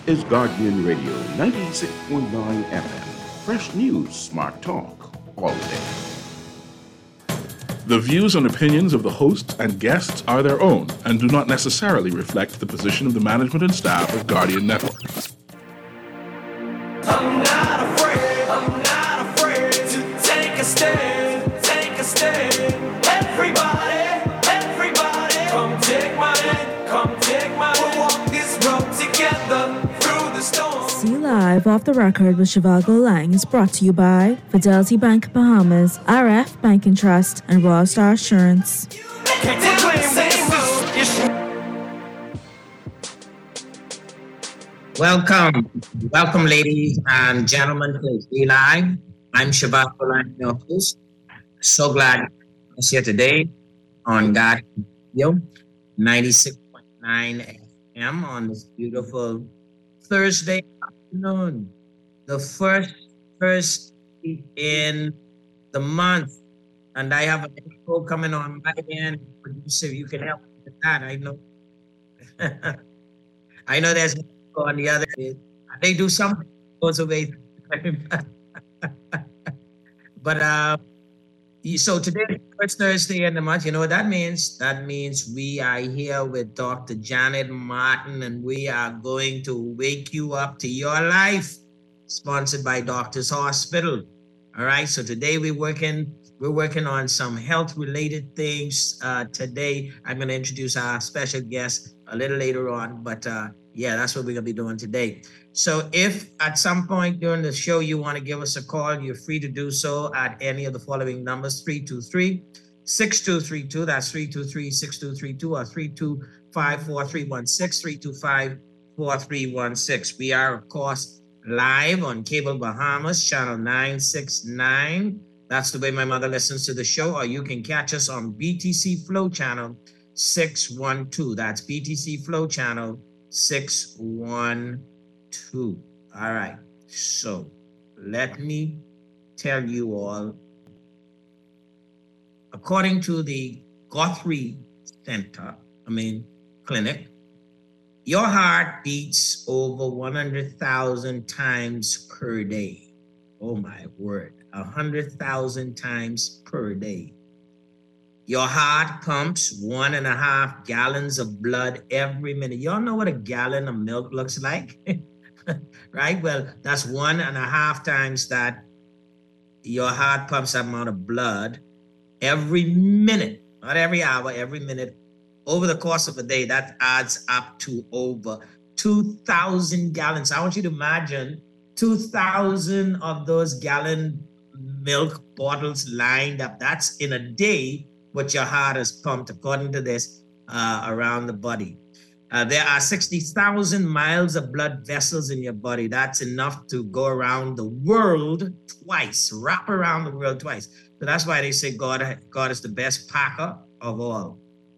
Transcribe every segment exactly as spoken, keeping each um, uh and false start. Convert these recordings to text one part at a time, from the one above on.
is Guardian Radio ninety-six point nine F M. Fresh news, smart talk, all day. The views and opinions of the hosts and guests are their own and do not necessarily reflect the position of the management and staff of Guardian Network. I'm not afraid, I'm not afraid to take a stand, take a stand. Everybody, everybody, come take my hand, come take my hand. We'll walk this road together through the storm. See Live Off the Record with Shivago Lang is brought to you by Fidelity Bank Bahamas, R F Bank and Trust, and Royal Star Assurance. Welcome, welcome, ladies and gentlemen, to See Live. I'm Shivago Lang, your host. So glad you're here today on God Radio ninety-six point nine F M on this beautiful Thursday afternoon, the first first week in the month, and I have an info coming on my end. Producer, you can help me with that. I know, I know there's an info on the other end. They do something goes away, but uh, so today is the first Thursday in the month. You know what that means? That means we are here with Doctor Janet Martin, and we are going to wake you up to your life, sponsored by Doctors Hospital. All right. So today we're working, we're working on some health-related things. Uh, today I'm going to introduce our special guest a little later on, but uh, yeah, that's what we're going to be doing today. So if at some point during the show you want to give us a call, you're free to do so at any of the following numbers: three two three, six two three two, that's three two three, six two three two, or three two five, four three one six, three two five, four three one six. We are, of course, live on Cable Bahamas, channel nine sixty-nine. That's the way my mother listens to the show. Or you can catch us on B T C Flow channel six one two. That's B T C Flow channel six one two. All right. So let me tell you all, according to the Guthrie Center, I mean, clinic, your heart beats over one hundred thousand times per day. Oh my word, one hundred thousand times per day. Your heart pumps one and a half gallons of blood every minute. Y'all know what a gallon of milk looks like? Right? Well, that's one and a half times that your heart pumps that amount of blood every minute, not every hour, every minute. Over the course of a day, that adds up to over two thousand gallons. I want you to imagine two thousand of those gallon milk bottles lined up. That's in a day what your heart has pumped, according to this, uh, around the body. Uh, there are sixty thousand miles of blood vessels in your body. That's enough to go around the world twice, wrap around the world twice. So that's why they say God, God is the best packer of all.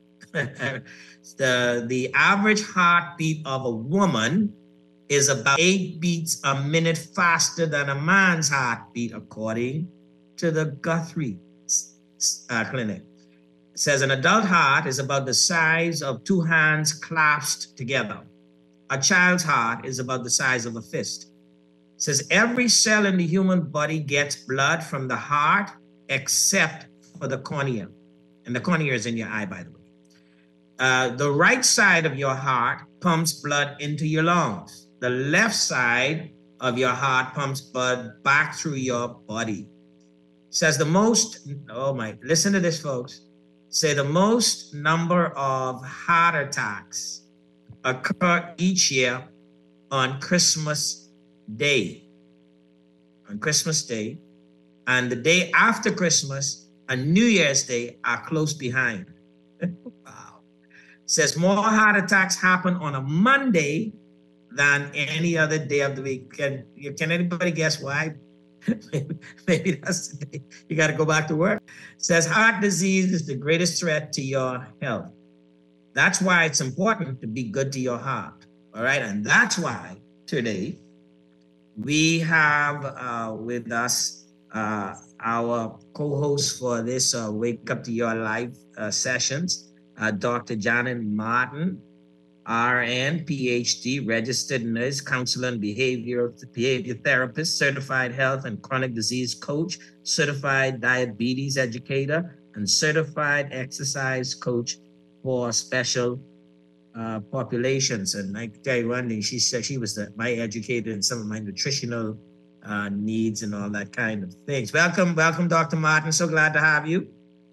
the, the average heartbeat of a woman is about eight beats a minute faster than a man's heartbeat, according to the Guthrie uh, Clinic. It says an adult heart is about the size of two hands clasped together. A child's heart is about the size of a fist. It says every cell in the human body gets blood from the heart except for the cornea. And the cornea is in your eye, by the way. Uh, the right side of your heart pumps blood into your lungs. The left side of your heart pumps blood back through your body. It says the most, oh my, listen to this, folks. Say the most number of heart attacks occur each year on Christmas Day. On Christmas Day. And the day after Christmas and New Year's Day are close behind. Wow. It says more heart attacks happen on a Monday than any other day of the week. Can, can anybody guess why? maybe, maybe that's the day you got to go back to work. It says heart disease is the greatest threat to your health. That's why it's important to be good to your heart. All right. And that's why today we have uh, with us uh, our co-host for this uh, Wake Up to Your Life uh, sessions, uh, Doctor Janet Martin. R N, P H D, registered nurse, counselor and behavior, behavior therapist, certified health and chronic disease coach, certified diabetes educator, and certified exercise coach for special uh, populations. And I can tell you one thing, she said she was the, my educator in some of my nutritional uh, needs and all that kind of things. Welcome, welcome, Doctor Martin. So glad to have you.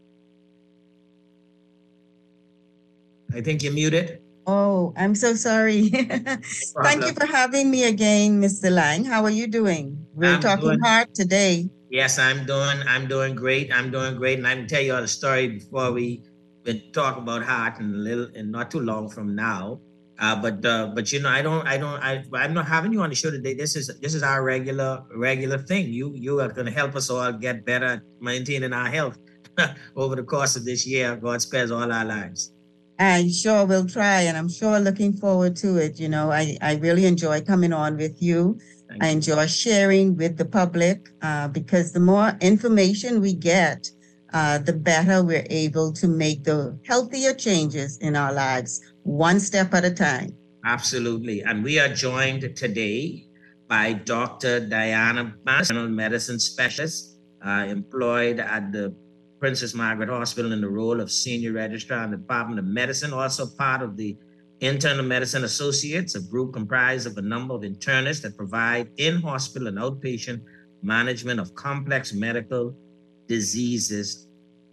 I think you're muted. Oh, I'm so sorry. Thank you for having me again, Mister Lang. How are you doing? We're I'm talking doing- heart today. Yes, I'm doing, I'm doing great. I'm doing great. And I can tell you all the story before we we talk about heart in a little, and not too long from now. Uh, but uh, but you know, I don't, I don't, I, I'm not having you on the show today. This is this is our regular regular thing. You you are going to help us all get better at maintaining our health over the course of this year. God spares all our lives. I sure will try, and I'm sure looking forward to it. You know, I, I really enjoy coming on with you. Thank I you. enjoy sharing with the public uh, because the more information we get, uh, the better we're able to make the healthier changes in our lives, one step at a time. Absolutely. And we are joined today by Doctor Diana Bass, general medicine specialist, uh, employed at the Princess Margaret Hospital in the role of senior registrar in the Department of Medicine, also part of the Internal Medicine Associates, a group comprised of a number of internists that provide in-hospital and outpatient management of complex medical diseases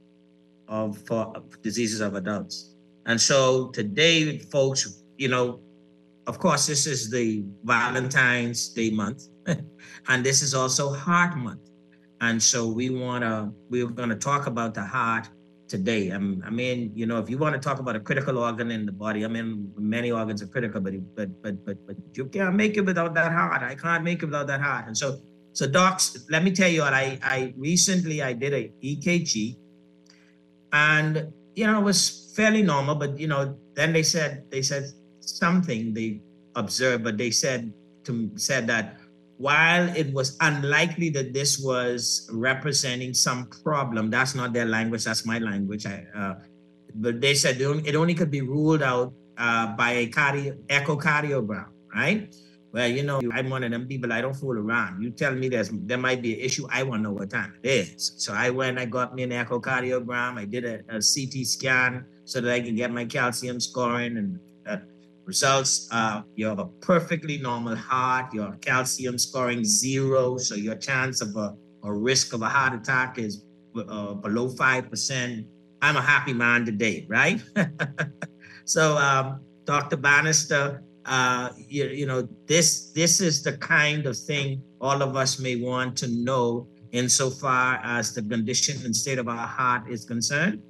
of for diseases of adults. And so today, folks, you know, of course, this is the Valentine's Day month, and this is also Heart Month. And so we want to, we're going to talk about the heart today. Um, I mean, you know, if you want to talk about a critical organ in the body, I mean, many organs are critical, but but but but but you can't make it without that heart. I can't make it without that heart. And so, so docs, let me tell you what, I I recently I did a E K G, and you know, it was fairly normal, but you know, then they said they said something they observed, but they said to said that while it was unlikely that this was representing some problem, that's not their language, that's my language. I, uh, but they said it only could be ruled out uh, by a cardio, echocardiogram, right? Well, you know, I'm one of them people, I don't fool around. You tell me there's there might be an issue, I want to know what time it is. So I went, I got me an echocardiogram, I did a, a C T scan so that I can get my calcium scoring and uh, results. Uh, you have a perfectly normal heart, your calcium scoring zero, so your chance of a, a risk of a heart attack is uh, below five percent. I'm a happy man today, right? So, um, Doctor Bannister, uh, you, you know, this this is the kind of thing all of us may want to know insofar as the condition and state of our heart is concerned.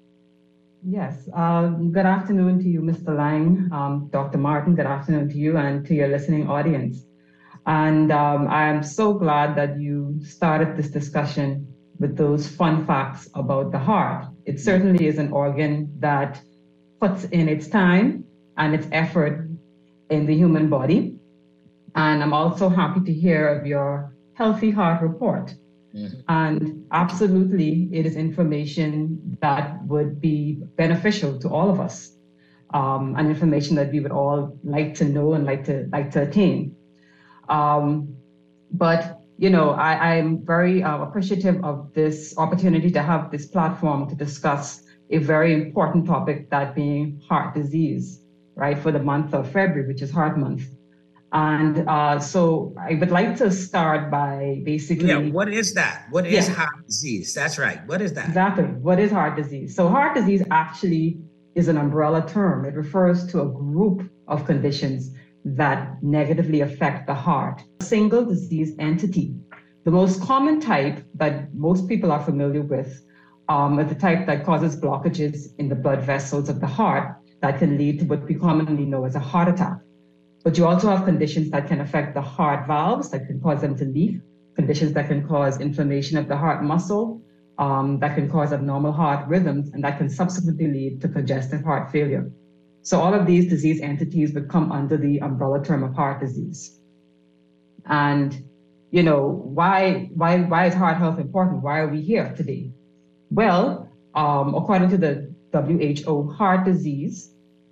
Yes. Uh, good afternoon to you, Mister Lang, um, Doctor Martin. Good afternoon to you and to your listening audience. And um, I am so glad that you started this discussion with those fun facts about the heart. It certainly is an organ that puts in its time and its effort in the human body. And I'm also happy to hear of your healthy heart report. Mm-hmm. And absolutely, it is information that would be beneficial to all of us, um, and information that we would all like to know and like to like to attain. Um, but you know, I am very uh, appreciative of this opportunity to have this platform to discuss a very important topic, that being heart disease, right, for the month of February, which is Heart Month. And uh, so I would like to start by basically... Yeah, what is that? What is yeah. heart disease? That's right. What is that? Exactly. What is heart disease? So heart disease actually is an umbrella term. It refers to a group of conditions that negatively affect the heart. A single disease entity. The most common type that most people are familiar with um, is the type that causes blockages in the blood vessels of the heart that can lead to what we commonly know as a heart attack. But you also have conditions that can affect the heart valves, that can cause them to leak, conditions that can cause inflammation of the heart muscle, um, that can cause abnormal heart rhythms, and that can subsequently lead to congestive heart failure. So all of these disease entities would come under the umbrella term of heart disease. And, you know, why, why, why is heart health important? Why are we here today? Well, um, according to the W H O, heart disease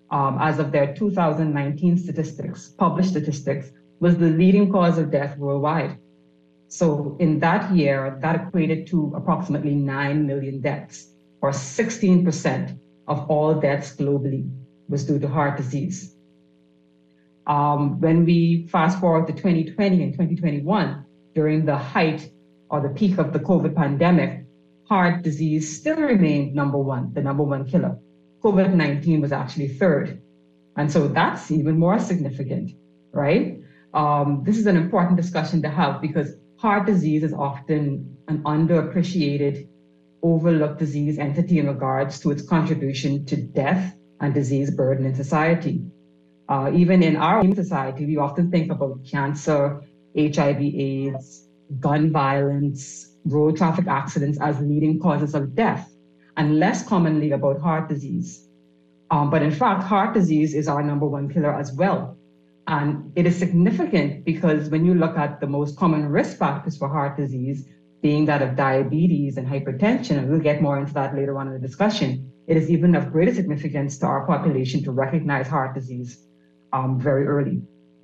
um, as of their two thousand nineteen statistics, published statistics, was the leading cause of death worldwide. So in that year, that equated to approximately nine million deaths, or sixteen percent of all deaths globally was due to heart disease. Um, when we fast forward to twenty twenty and twenty twenty-one, during the height or the peak of the COVID pandemic, heart disease still remained number one, the number one killer. COVID nineteen was actually third. And so that's even more significant, right? Um, this is an important discussion to have because heart disease is often an underappreciated, overlooked disease entity in regards to its contribution to death and disease burden in society. Uh, even in our society, we often think about cancer, H I V AIDS, gun violence, road traffic accidents as leading causes of death, and less commonly about heart disease. Um, but in fact, heart disease is our number one killer as well. And it is significant because when you look at the most common risk factors for heart disease, being that of diabetes and hypertension, and we'll get more into that later on in the discussion, it is even of greater significance to our population to recognize heart disease um, very early.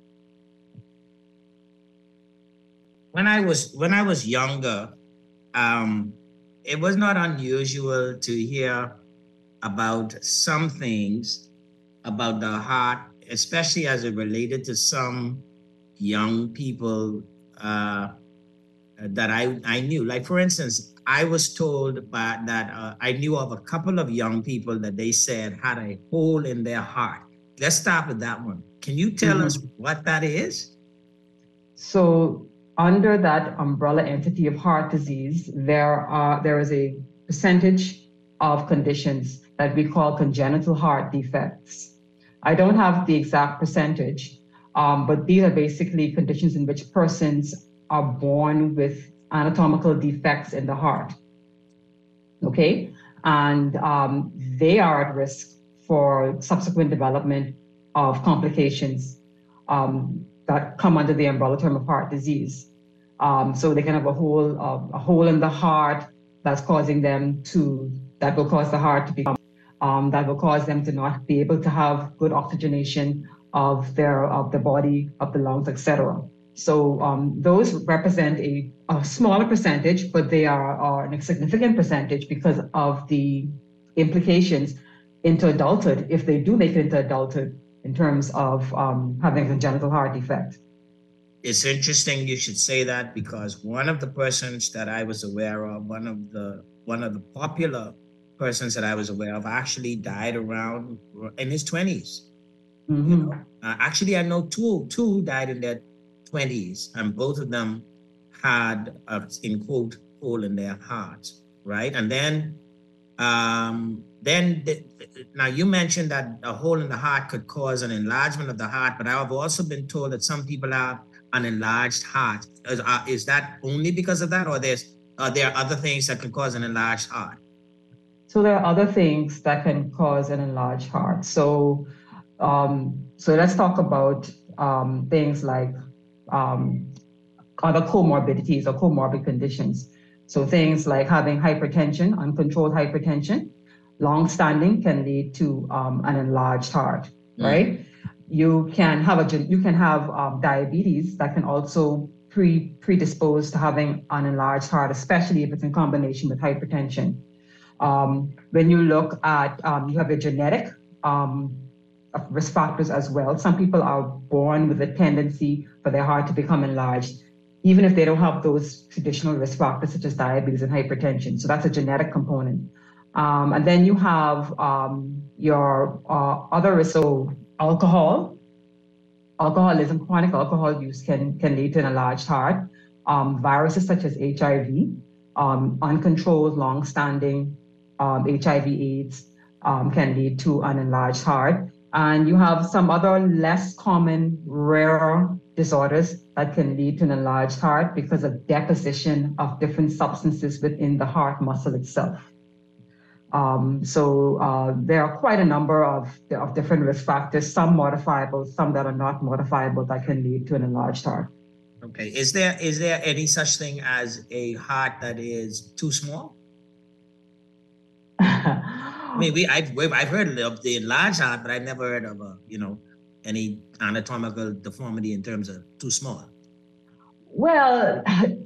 When I was when I was younger, um, it was not unusual to hear about some things about the heart, especially as it related to some young people uh, that I, I knew. Like, for instance, I was told by, that uh, I knew of a couple of young people that they said had a hole in their heart. Let's start with that one. Can you tell mm-hmm. us what that is? So under that umbrella entity of heart disease, there are there is a percentage of conditions that we call congenital heart defects. I don't have the exact percentage, um, but these are basically conditions in which persons are born with anatomical defects in the heart, okay? And um, they are at risk for subsequent development of complications um, that come under the umbrella term of heart disease. Um, so they can have a hole, uh, a hole in the heart that's causing them to, that will cause the heart to become, um, that will cause them to not be able to have good oxygenation of their, of the body, of the lungs, et cetera. So um, those represent a, a smaller percentage, but they are, are a significant percentage because of the implications into adulthood, if they do make it into adulthood in terms of um, having a congenital heart defect. It's interesting you should say that because one of the persons that I was aware of, one of the one of the popular persons that I was aware of actually died around in his twenties. Mm-hmm. You know? uh, actually, I know two, two died in their twenties, and both of them had a, in quote, hole in their hearts, right? And then, um, then the, now you mentioned that a hole in the heart could cause an enlargement of the heart, but I've also been told that some people have an enlarged heart. Is, uh, is that only because of that, or there's uh, there are other things that can cause an enlarged heart? So there are other things that can cause an enlarged heart. So, um, so let's talk about um, things like um, other comorbidities or comorbid conditions. So things like having hypertension, uncontrolled hypertension, long-standing can lead to um, an enlarged heart, mm. right? You can have a you can have um, diabetes that can also pre predispose to having an enlarged heart, especially if it's in combination with hypertension. Um, when you look at, um, you have a genetic um, risk factors as well. Some people are born with a tendency for their heart to become enlarged, even if they don't have those traditional risk factors such as diabetes and hypertension. So that's a genetic component. Um, and then you have um, your uh, other risks. So alcohol, alcoholism, chronic alcohol use can, can lead to an enlarged heart. Um, viruses such as H I V, um, uncontrolled, long-standing um, H I V AIDS um, can lead to an enlarged heart. And you have some other less common, rarer disorders that can lead to an enlarged heart because of deposition of different substances within the heart muscle itself. Um, so uh, there are quite a number of, of different risk factors, some modifiable, some that are not modifiable that can lead to an enlarged heart. Okay, is there is there any such thing as a heart that is too small? I mean, we I've we've- I've heard of the enlarged heart, but I've never heard of a you know any anatomical deformity in terms of too small. Well,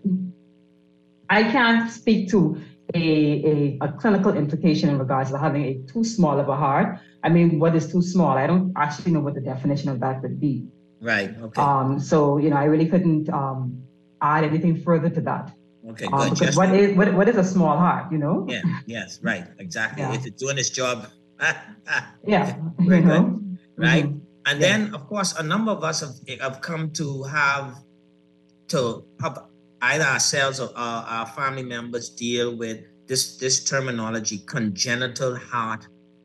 I can't speak to a, a, a clinical implication in regards to having a too small of a heart. I mean, what is too small? I don't actually know what the definition of that would be. Right. Okay. Um, so, you know, I really couldn't um, add anything further to that. Okay. Um, Good. because Just- what is what, what is a small heart, you know? yeah. Yes. Right. Exactly. Yeah. If it's doing its job. Yeah. Very you know? Right. Mhm. And Yeah. then, of course, a number of us have, have come to have to have either ourselves or our, our family members deal with this, this terminology, congenital heart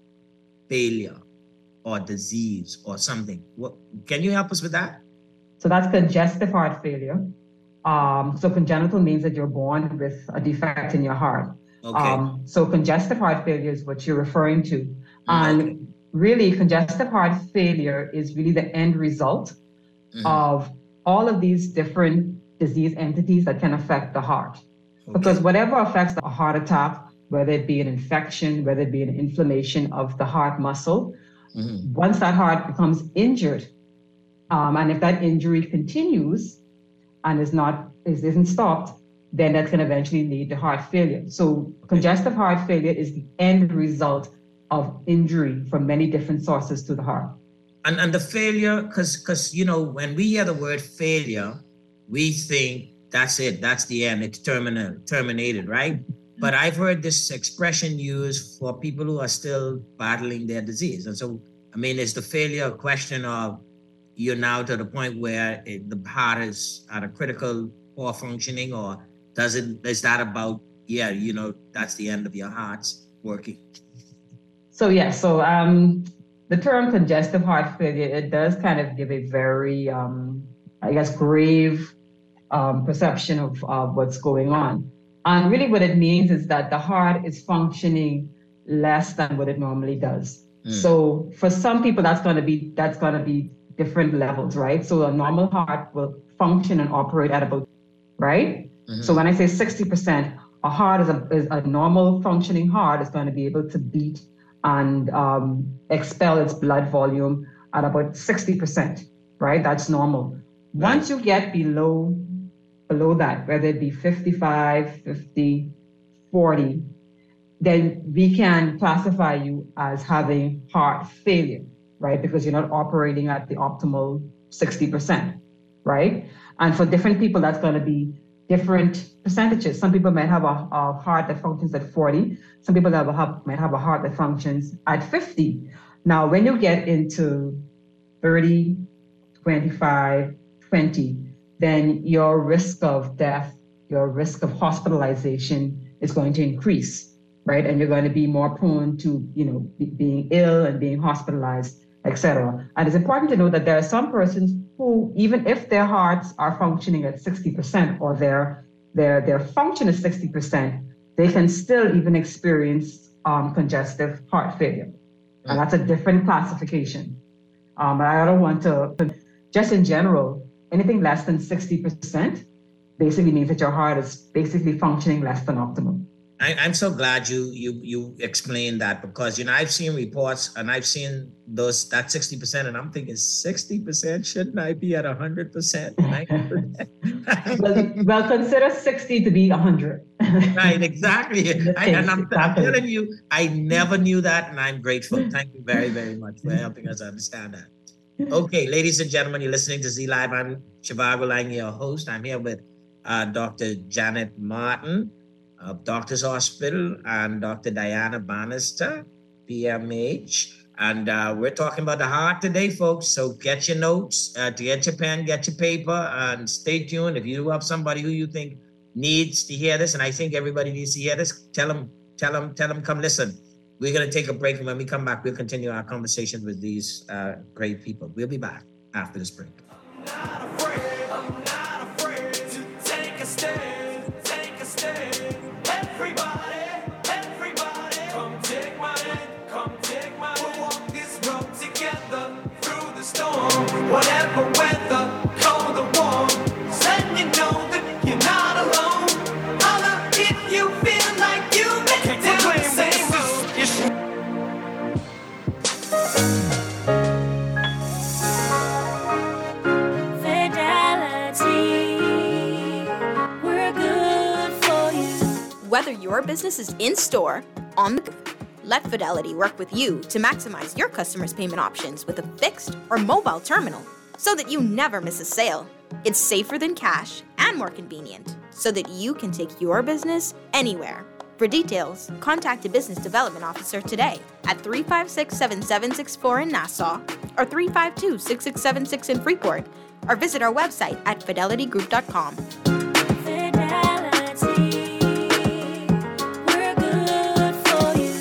failure or disease or something. What, can you help us with that? So that's congestive heart failure. Um, so congenital means that you're born with a defect in your heart. Okay. Um, so congestive heart failure is what you're referring to. Mm, And okay. really, congestive heart failure is really the end result Mhm. of all of these different disease entities that can affect the heart. Because Okay. whatever affects a heart attack, whether it be an infection, whether it be an inflammation of the heart muscle, Mhm. once that heart becomes injured, um, and if that injury continues and is not is, isn't stopped, then that's going to eventually lead to heart failure. So congestive heart failure is the end result of injury from many different sources to the heart. And and the failure, because because you know when we hear the word failure, we think that's it, that's the end, it's terminal, terminated, right? But I've heard this expression used for people who are still battling their disease. And so, I mean, is the failure a question of you're now to the point where it, the heart is at a critical poor functioning, or does it is that about yeah, you know, that's the end of your heart's working? So yeah, so um, the term congestive heart failure, it does kind of give a very, um, I guess, grave um, perception of, of what's going on. And really what it means is that the heart is functioning less than what it normally does. Mm. So for some people, that's going to be that's going to be different levels, right? So a normal heart will function and operate at about, right? Mhm. So when I say sixty percent, a heart is a, is a normal functioning heart is going to be able to beat and um, expel its blood volume at about sixty percent, right? That's normal. Once you get below below that, whether it be fifty-five, fifty, forty, then we can classify you as having heart failure, right? Because you're not operating at the optimal sixty percent, right? And for different people, that's going to be different percentages. Some people might have a, a heart that functions at forty. Some people have a, have, might have a heart that functions at fifty. Now, when you get into thirty, twenty-five, twenty, then your risk of death, your risk of hospitalization is going to increase, right? And you're going to be more prone to, you know, be, being ill and being hospitalized, et cetera. And it's important to know that there are some persons who, even if their hearts are functioning at sixty percent or their their their function is sixty percent, they can still even experience um, congestive heart failure. And that's a different classification. Um, I don't want to, just in general, anything less than sixty percent basically means that your heart is basically functioning less than optimal. I, I'm so glad you you you explained that, because you know I've seen reports and I've seen those that sixty percent, and I'm thinking sixty percent, shouldn't I be at one hundred percent? well, well, consider sixty to be one hundred. Right, exactly. I, and I'm, I'm Exactly. telling you, I never knew that, and I'm grateful. Thank you very, very much for helping us understand that. Okay, ladies and gentlemen, you're listening to Z Live. I'm Shivago Lang, your host. I'm here with uh, Doctor Janet Martin of Doctors Hospital and Doctor Diana Bannister, P M H. And uh, we're talking about the heart today, folks. So get your notes, uh, to get your pen, get your paper, and stay tuned. If you have somebody who you think needs to hear this, and I think everybody needs to hear this, tell them, tell them, tell them, come listen. We're going to take a break, and when we come back, we'll continue our conversation with these uh, great people. We'll be back after this break. Not afraid, I'm not afraid to take a stand, take a stand. Everybody, everybody, come take my hand, come take my hand. We'll walk this road together through the storm. Whatever weather, cold or warm, then you know that you're not alone. Holla if you feel like you make it down the same road. whether your business is in-store, on the go. Let Fidelity work with you to maximize your customers' payment options with a fixed or mobile terminal so that you never miss a sale. It's safer than cash and more convenient so that you can take your business anywhere. For details, contact a business development officer today at three five six, seven seven six four in Nassau or three five two, six six seven six in Freeport, or visit our website at fidelity group dot com. Fidelity, we're good for you.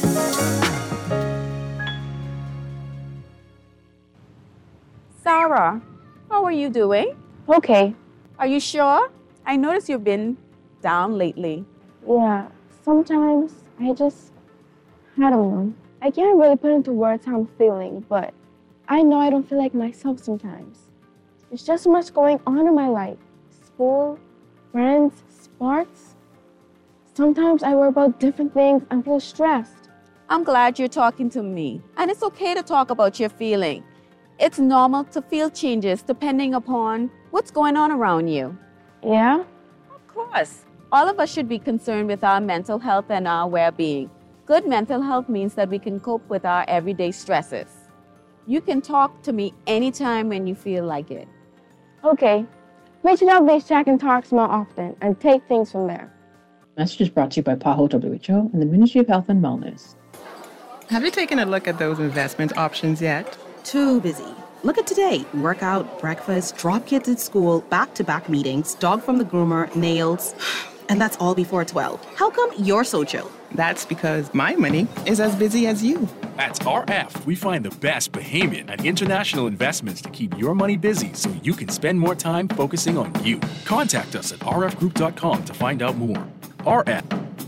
Sarah, how are you doing? Okay. Are you sure? I noticed you've been down lately. Yeah, sometimes I just, I don't know. I can't really put into words how I'm feeling, but I know I don't feel like myself sometimes. There's just so much going on in my life. School, friends, sports. Sometimes I worry about different things and feel stressed. I'm glad you're talking to me. And it's okay to talk about your feeling. It's normal to feel changes depending upon what's going on around you. Yeah? Of course. All of us should be concerned with our mental health and our well-being. Good mental health means that we can cope with our everyday stresses. You can talk to me anytime when you feel like it. Okay. We should always check and talk more often and take things from there. Message is brought to you by PAHO W H O and the Ministry of Health and Wellness. Have you taken a look at those investment options yet? Too busy. Look at today. Workout, breakfast, drop kids at school, back-to-back meetings, dog from the groomer, nails. And that's all before twelve. How come you're so chill? That's because my money is as busy as you. At R F, we find the best Bahamian and international investments to keep your money busy so you can spend more time focusing on you. Contact us at r f group dot com to find out more. R F.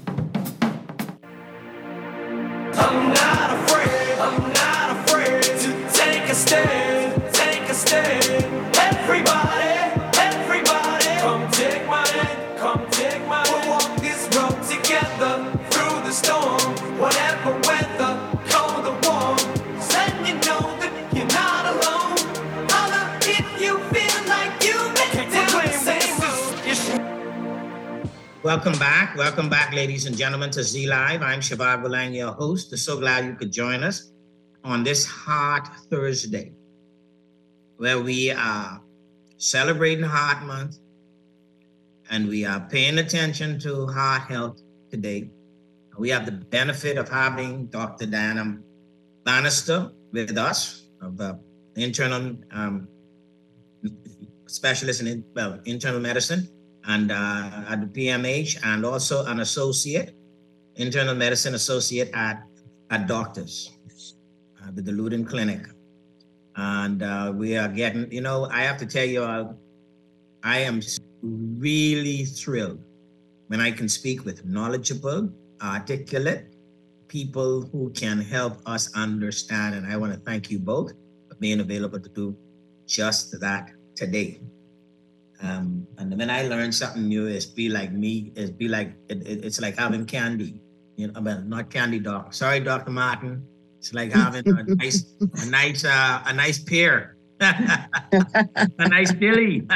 I'm not afraid, I'm not afraid to take a stand, take a stand. Everybody, everybody, come take my hand, come take my hand. We'll walk this road together through the storm, whatever weather, cold or warm. Letting you know that you're not alone. Holla if you feel like you've been down the same issue. Welcome back. Welcome back, ladies and gentlemen, to Z Live. I'm Shabab Gulang, your host. I'm so glad you could join us on this Heart Thursday, where we are celebrating Heart Month and we are paying attention to heart health today. We have the benefit of having Doctor Diana Bannister with us, of the internal um, specialist in well, internal medicine. And uh, at the P M H, and also an associate, internal medicine associate at, at Doctors, uh, the Luden Clinic. And uh, we are getting, you know, I have to tell you, uh, I am really thrilled when I can speak with knowledgeable, articulate people who can help us understand. And I want to thank you both for being available to do just that today. Um, and when I learn something new, it's be like me, it's be like, it, it, it's like having candy, you know, well, not candy, doc. Sorry, Doctor Martin. It's like having a nice, a nice, uh, a nice pear, a nice dilly.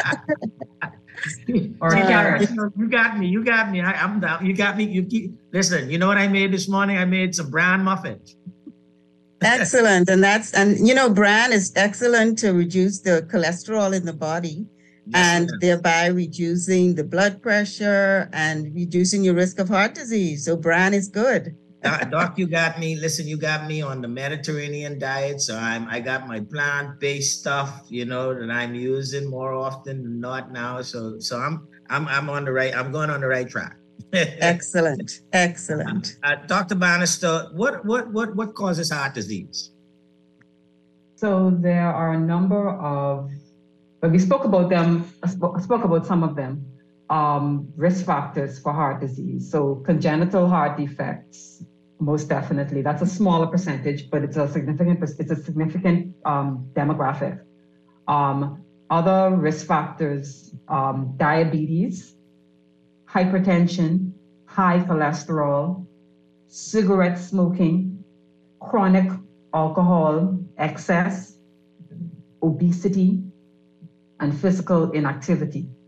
Or uh, you got me, you got me. I, I'm down. You got me. You keep, listen, you know what I made this morning? I made some bran muffins. Excellent. And that's, and you know, bran is excellent to reduce the cholesterol in the body. And thereby reducing the blood pressure and reducing your risk of heart disease. So bran is good. uh, Doc, you got me. Listen, you got me on the Mediterranean diet. So I'm, I got my plant-based stuff, you know, that I'm using more often than not now. So, so I'm, I'm, I'm on the right. I'm going on the right track. Excellent, excellent. Uh, uh, Doctor Bannister, what, what, what, what causes heart disease? So there are a number of. But we spoke about them, I spoke, spoke about some of them, um, risk factors for heart disease. So congenital heart defects, most definitely. That's a smaller percentage, but it's a significant, it's a significant um, demographic. Um, other risk factors, um, diabetes, hypertension, high cholesterol, cigarette smoking, chronic alcohol excess, obesity, and physical inactivity.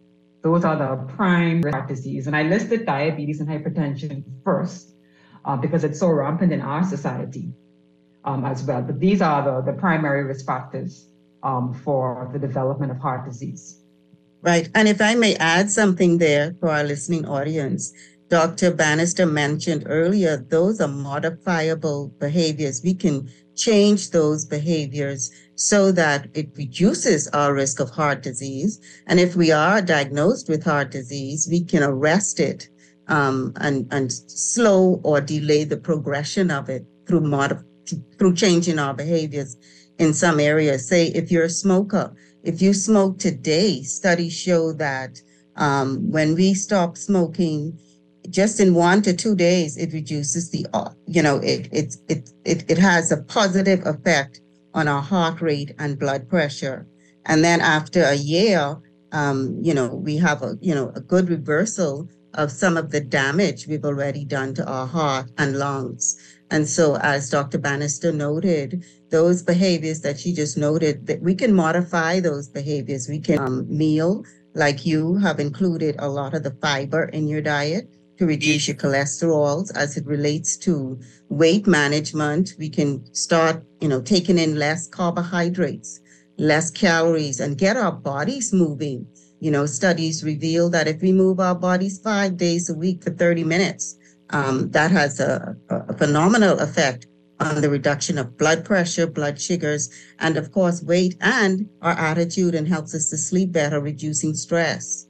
Those are the prime risk heart disease. And I listed diabetes and hypertension first uh, because it's so rampant in our society um, as well. But these are the, the primary risk factors um, for the development of heart disease. Right. And if I may add something there for our listening audience, Doctor Bannister mentioned earlier, those are modifiable behaviors. We can change those behaviors so that it reduces our risk of heart disease. And if we are diagnosed with heart disease, we can arrest it um, and, and slow or delay the progression of it through, mod- through changing our behaviors in some areas. Say, if you're a smoker, if you smoke today, studies show that um, when we stop smoking, just in one to two days, it reduces the, uh, you know, it, it, it, it, it has a positive effect on our heart rate and blood pressure. And then after a year, um, you know, we have a, you know, a good reversal of some of the damage we've already done to our heart and lungs. And so, as Doctor Bannister noted, those behaviors that she just noted, that we can modify those behaviors. We can um, meal, like you have included a lot of the fiber in your diet to reduce your cholesterols. As it relates to weight management, we can start, you know, taking in less carbohydrates, less calories, and get our bodies moving. You know, studies reveal that if we move our bodies five days a week for thirty minutes, um, that has a, a phenomenal effect on the reduction of blood pressure, blood sugars, and of course, weight and our attitude, and helps us to sleep better, reducing stress.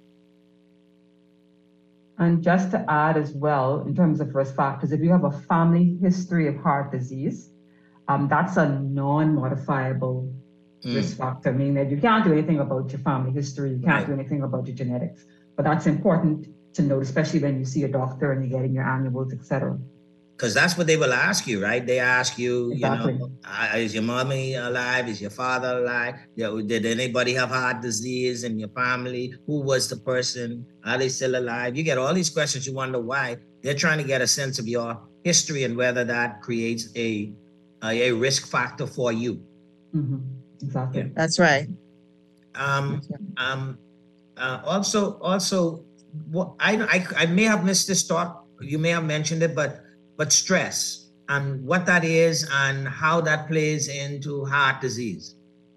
And just to add as well, in terms of risk factors, if you have a family history of heart disease, um, that's a non-modifiable mm. risk factor, meaning that you can't do anything about your family history, you can't right. do anything about your genetics. But that's important to note, especially when you see a doctor and you're getting your annuals, et cetera. Because that's what they will ask you, right? They ask you, exactly. you know, uh, is your mommy alive? Is your father alive? You know, did anybody have heart disease in your family? Who was the person? Are they still alive? You get all these questions. You wonder why. They're trying to get a sense of your history and whether that creates a a, a risk factor for you. Mm-hmm. Exactly. Yeah. That's right. Um. Um. Uh, also, also, what I, I I may have missed this thought. You may have mentioned it, but. But stress and what that is and how that plays into heart disease.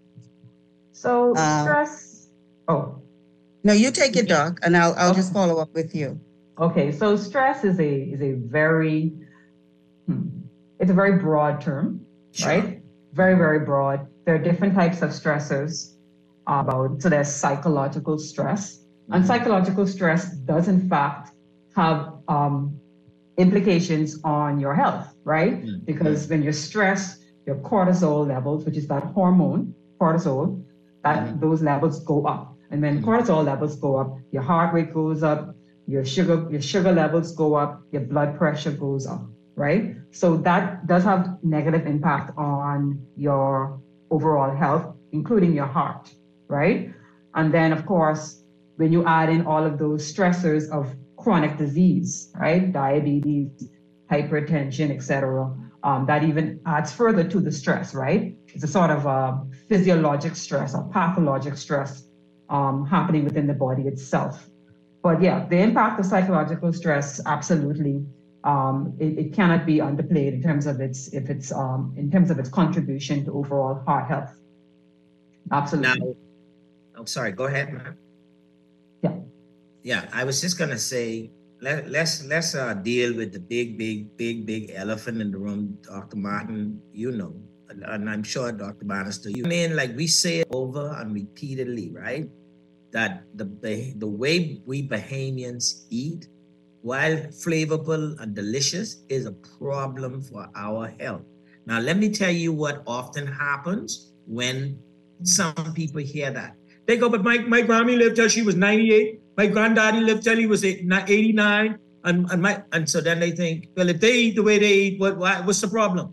So um, stress. Oh, no, you take it, Doc, and I'll I'll okay. just follow up with you. Okay, so stress is a is a very hmm, it's a very broad term, sure. right? Very very broad. There are different types of stressors. About so there's psychological stress, mm-hmm. and psychological stress does in fact have um, implications on your health, right? Mm-hmm. Because when you're stressed, your cortisol levels, which is that hormone, cortisol, that mm-hmm. those levels go up. And when mm-hmm. cortisol levels go up, your heart rate goes up, your sugar, your sugar levels go up, your blood pressure goes up, right? So that does have negative impact on your overall health, including your heart, right? And then of course, when you add in all of those stressors of chronic disease, right? Diabetes, hypertension, et cetera. Um, that even adds further to the stress, right? It's a sort of a physiologic stress or pathologic stress um, happening within the body itself. But yeah, the impact of psychological stress, absolutely, um, it, it cannot be underplayed in terms of its if it's um, in terms of its contribution to overall heart health. Absolutely. Now, I'm sorry. Go ahead, man. Yeah. Yeah, I was just gonna say, let, let's let's uh, deal with the big, big, big, big elephant in the room, Doctor Martin. You know, and I'm sure Doctor Bannister. You I mean, like we say it over and repeatedly, right? That the the way we Bahamians eat, while flavorful and delicious, is a problem for our health. Now, let me tell you what often happens when some people hear that. They go, but my my Grammy lived till she was ninety-eight. My granddaddy lived till he was eighty-nine, and and my and so then they think, well, if they eat the way they eat, what why, what's the problem?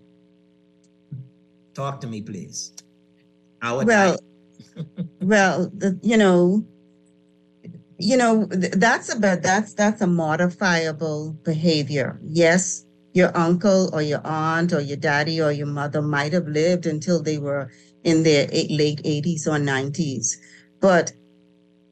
Talk to me, please. How would well, I? well, the, you know, you know that's about that's that's a modifiable behavior. Yes, your uncle or your aunt or your daddy or your mother might have lived until they were in their late eighties or nineties, but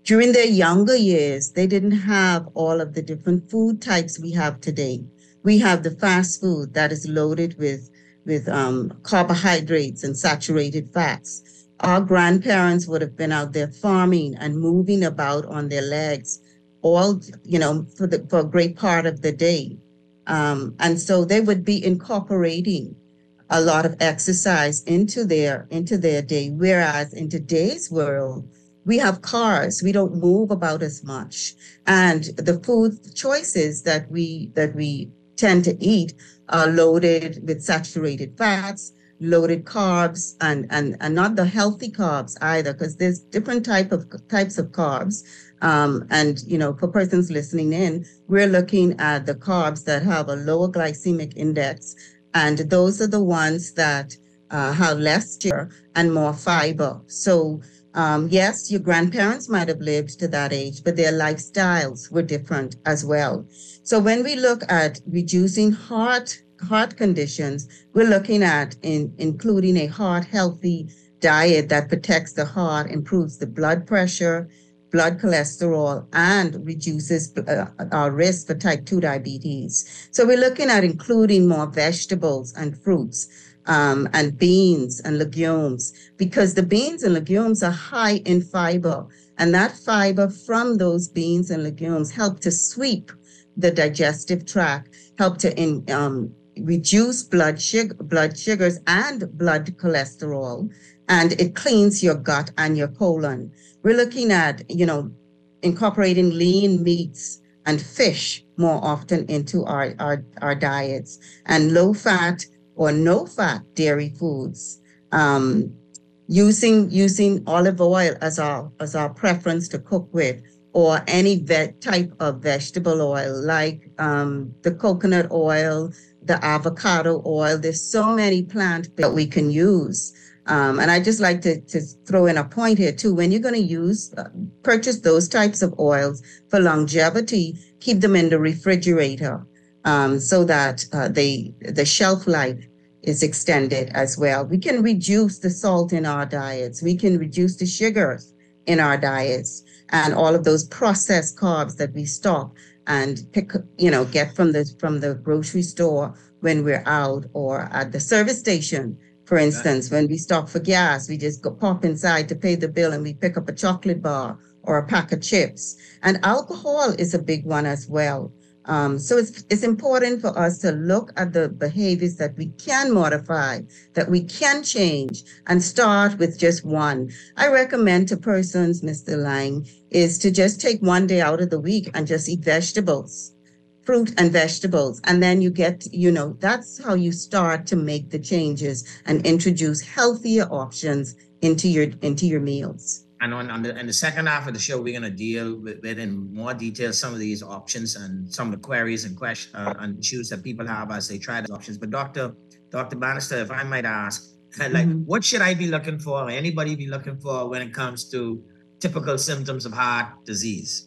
During their younger years, they didn't have all of the different food types we have today. We have the fast food that is loaded with, with um, carbohydrates and saturated fats. Our grandparents would have been out there farming and moving about on their legs all, you know, for, the, for a great part of the day. Um, and so they would be incorporating a lot of exercise into their, into their day. Whereas in today's world, we have cars, we don't move about as much. And the food choices that we, that we tend to eat are loaded with saturated fats, loaded carbs, and, and, and not the healthy carbs either, because there's different type of types of carbs. Um, and, you know, for persons listening in, we're looking at the carbs that have a lower glycemic index. And those are the ones that uh, have less sugar and more fiber. So, um, yes, your grandparents might have lived to that age, but their lifestyles were different as well. So when we look at reducing heart heart conditions, we're looking at in, including a heart healthy diet that protects the heart, improves the blood pressure, blood cholesterol, and reduces uh, our risk for type two diabetes. So we're looking at including more vegetables and fruits um, and beans and legumes, because the beans and legumes are high in fiber, and that fiber from those beans and legumes help to sweep the digestive tract, help to in, um, reduce blood sugar, blood sugars and blood cholesterol, and it cleans your gut and your colon. We're looking at, you know, incorporating lean meats and fish more often into our, our, our diets, and low fat or no fat dairy foods. Um, using using olive oil as our as our preference to cook with, or any ve- type of vegetable oil like um, the coconut oil, the avocado oil. There's so many plants that we can use. Um, and I just like to, to throw in a point here too. When you're going to use, uh, purchase those types of oils for longevity, keep them in the refrigerator um, so that uh, they, the shelf life is extended as well. We can reduce the salt in our diets. We can reduce the sugars in our diets and all of those processed carbs that we stop and pick, you know, get from the from the grocery store when we're out, or at the service station. For instance, when we stop for gas, we just go pop inside to pay the bill and we pick up a chocolate bar or a pack of chips. And alcohol is a big one as well. Um, so it's it's important for us to look at the behaviors that we can modify, that we can change, and start with just one. I recommend to persons, Mister Lang, is to just take one day out of the week and just eat vegetables, fruit and vegetables. And then you get, you know, that's how you start to make the changes and introduce healthier options into your into your meals. And on, on the, in the second half of the show, we're going to deal with, with in more detail some of these options and some of the queries and questions uh, and issues that people have as they try the options. But Doctor Doctor Bannister, if I might ask, like, mm-hmm. what should I be looking for, or anybody be looking for when it comes to typical symptoms of heart disease?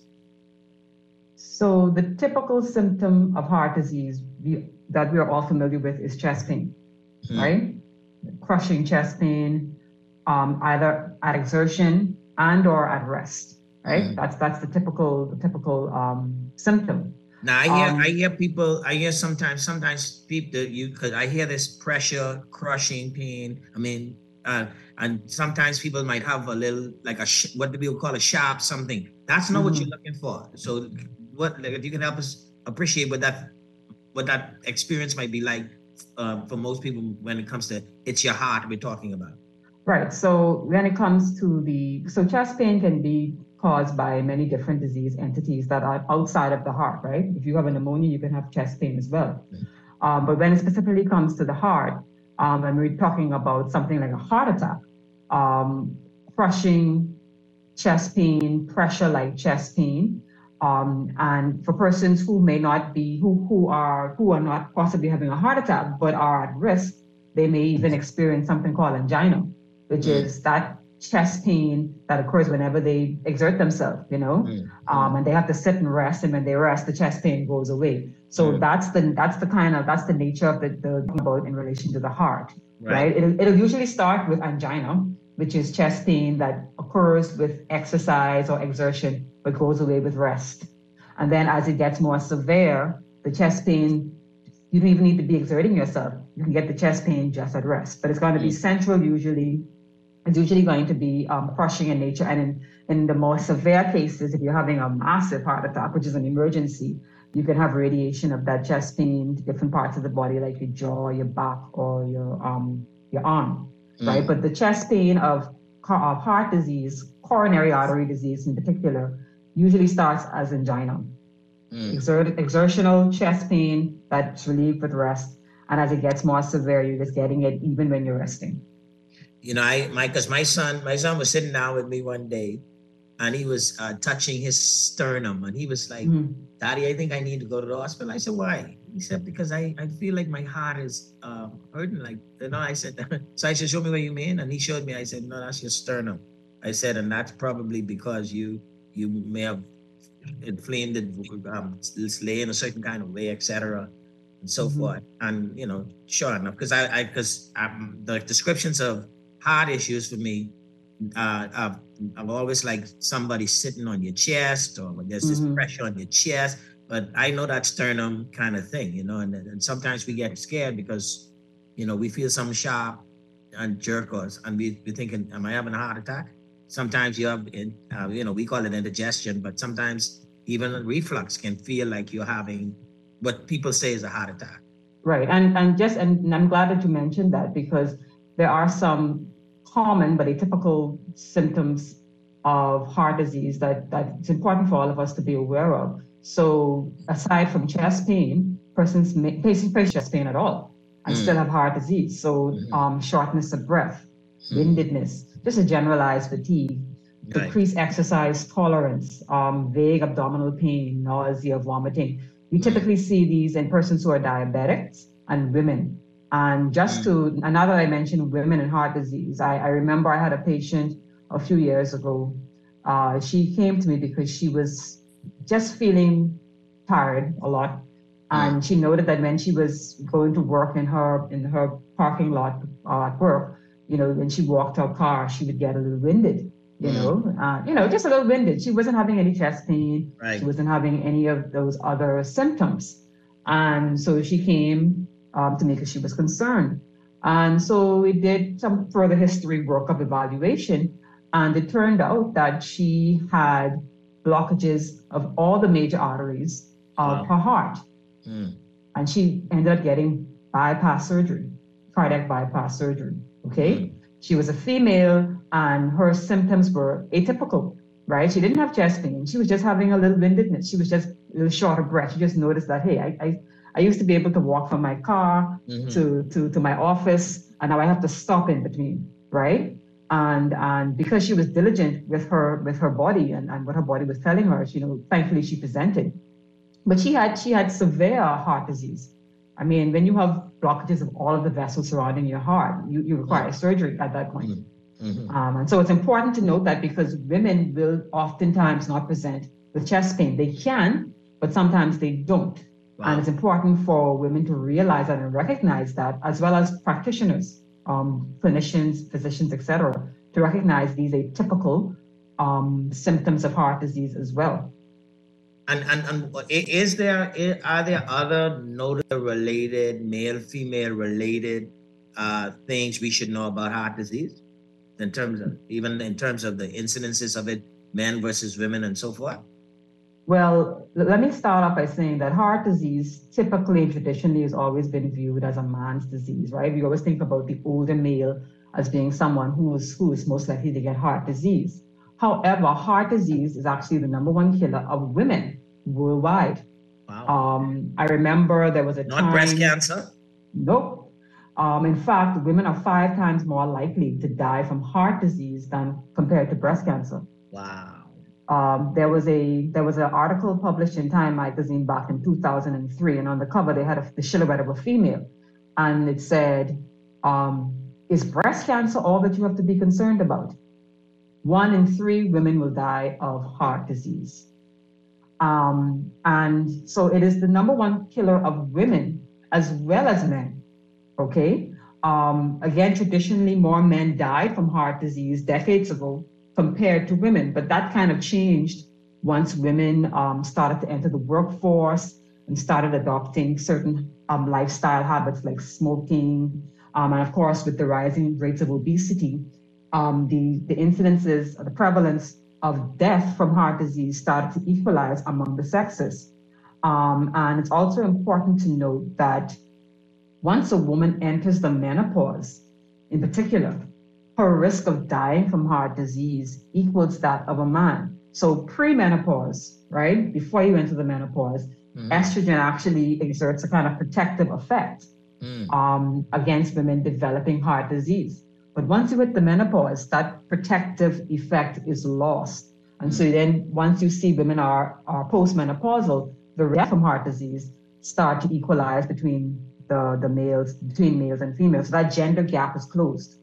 So the typical symptom of heart disease we, that we are all familiar with is chest pain, mm-hmm. right? Crushing chest pain, um, either at exertion and or at rest, right? Mm-hmm. That's that's the typical the typical um, symptom. Now I hear um, I hear people I hear sometimes sometimes people you because I hear this pressure, crushing pain. I mean, uh, and sometimes people might have a little like a sh- what do we call a sharp something. That's not mm-hmm. what you're looking for. So, what like if you can help us appreciate what that what that experience might be like uh, for most people when it comes to it's your heart we're talking about. Right. So when it comes to the, so chest pain can be caused by many different disease entities that are outside of the heart, right? If you have a pneumonia, you can have chest pain as well. Um, but when it specifically comes to the heart, um, when we're talking about something like a heart attack, um, crushing chest pain, pressure like chest pain, um, and for persons who may not be, who, who are, who are not possibly having a heart attack, but are at risk, they may even experience something called angina, which is that chest pain that occurs whenever they exert themselves, you know, mm. um, and they have to sit and rest, and when they rest, the chest pain goes away. So mm. that's the that's the kind of that's the nature of the, the about in relation to the heart, right? right? It'll, it'll usually start with angina, which is chest pain that occurs with exercise or exertion, but goes away with rest. And then as it gets more severe, the chest pain, you don't even need to be exerting yourself. You can get the chest pain just at rest, but it's going to be central usually. It's usually going to be um, crushing in nature. And in, in the more severe cases, if you're having a massive heart attack, which is an emergency, you can have radiation of that chest pain to different parts of the body, like your jaw, your back, or your um, your arm, mm. right? But the chest pain of, of heart disease, coronary artery disease in particular, usually starts as angina. Mm. Exert, exertional chest pain that's relieved with rest. And as it gets more severe, you're just getting it even when you're resting. You know, I my because my son, my son was sitting down with me one day, and he was uh, touching his sternum, and he was like, mm. "Daddy, I think I need to go to the hospital." I said, "Why?" He said, "Because I, I feel like my heart is uh, hurting." Like, you know, I said, so I said, "Show me what you mean." And he showed me. I said, "No, that's your sternum." I said, "And that's probably because you you may have inflamed it, um, lay in a certain kind of way, et cetera, and so mm-hmm. forth." And you know, sure enough, because I, I, because um, the descriptions of heart issues for me, uh, I've, I've always like somebody sitting on your chest, or there's this mm-hmm. pressure on your chest. But I know that sternum kind of thing, you know, and, and sometimes we get scared because, you know, we feel something sharp and jerk us, and we, we're thinking, am I having a heart attack? Sometimes you have, uh, you know, we call it indigestion, but sometimes even reflux can feel like you're having what people say is a heart attack. Right, and and just, and I'm glad that you mentioned that, because there are some common but atypical symptoms of heart disease that, that it's important for all of us to be aware of. So aside from chest pain, persons may, patients face chest pain at all and mm. still have heart disease. So mm. um, shortness of breath, mm. windedness, just a generalized fatigue, right. decreased exercise tolerance, um, vague abdominal pain, nausea, vomiting. You typically see these in persons who are diabetics and women. And just mm. to, and now that I mentioned women and heart disease, I, I remember I had a patient a few years ago. Uh, she came to me because she was just feeling tired a lot. And mm. she noted that when she was going to work in her in her parking lot uh, at work, you know, when she walked her car, she would get a little winded, you mm. know, uh, you know, just a little winded. She wasn't having any chest pain. Right. She wasn't having any of those other symptoms. And so she came um, to me because she was concerned. And so we did some further history work of evaluation. And it turned out that she had blockages of all the major arteries of wow. her heart. Mm. And she ended up getting bypass surgery, cardiac bypass surgery, okay? Mm. She was a female and her symptoms were atypical, right? She didn't have chest pain. She was just having a little windedness. She was just a little short of breath. She just noticed that, hey, I, I, I used to be able to walk from my car mm-hmm. to, to, to my office, and now I have to stop in between, right? And and because she was diligent with her with her body and, and what her body was telling her, you know, thankfully she presented. But she had she had severe heart disease. I mean, when you have blockages of all of the vessels surrounding your heart, you, you require mm-hmm. surgery at that point. Mm-hmm. Um, and so it's important to note that, because women will oftentimes not present with chest pain. They can, but sometimes they don't. Wow. And it's important for women to realize that and recognize that, as well as practitioners. Um, clinicians, physicians, et cetera, to recognize these atypical um, symptoms of heart disease as well. And, and and is there are there other notable related, male female related uh, things we should know about heart disease, in terms of even in terms of the incidences of it, men versus women and so forth? Well, let me start off by saying that heart disease typically, traditionally, has always been viewed as a man's disease, right? We always think about the older male as being someone who is, who is most likely to get heart disease. However, heart disease is actually the number one killer of women worldwide. Wow. Um, I remember there was a Not time... Not breast cancer? Nope. Um, in fact, women are five times more likely to die from heart disease than compared to breast cancer. Wow. Um, there was a there was an article published in Time magazine back in two thousand three, and on the cover they had a, the silhouette of a female, and it said, um, "Is breast cancer all that you have to be concerned about? One in three women will die of heart disease." Um, and so it is the number one killer of women as well as men. Okay, Um, again, traditionally, more men died from heart disease decades ago compared to women, but that kind of changed once women um, started to enter the workforce and started adopting certain um, lifestyle habits like smoking. Um, and of course, with the rising rates of obesity, um, the, the incidences, the prevalence of death from heart disease started to equalize among the sexes. Um, and it's also important to note that once a woman enters the menopause, in particular, her risk of dying from heart disease equals that of a man. So pre-menopause, right, before you enter the menopause, mm. estrogen actually exerts a kind of protective effect mm. um, against women developing heart disease. But once you hit the menopause, that protective effect is lost. And mm. so then once you see women are, are post-menopausal, the risk from heart disease start to equalize between the, the males, between males and females. So that gender gap is closed.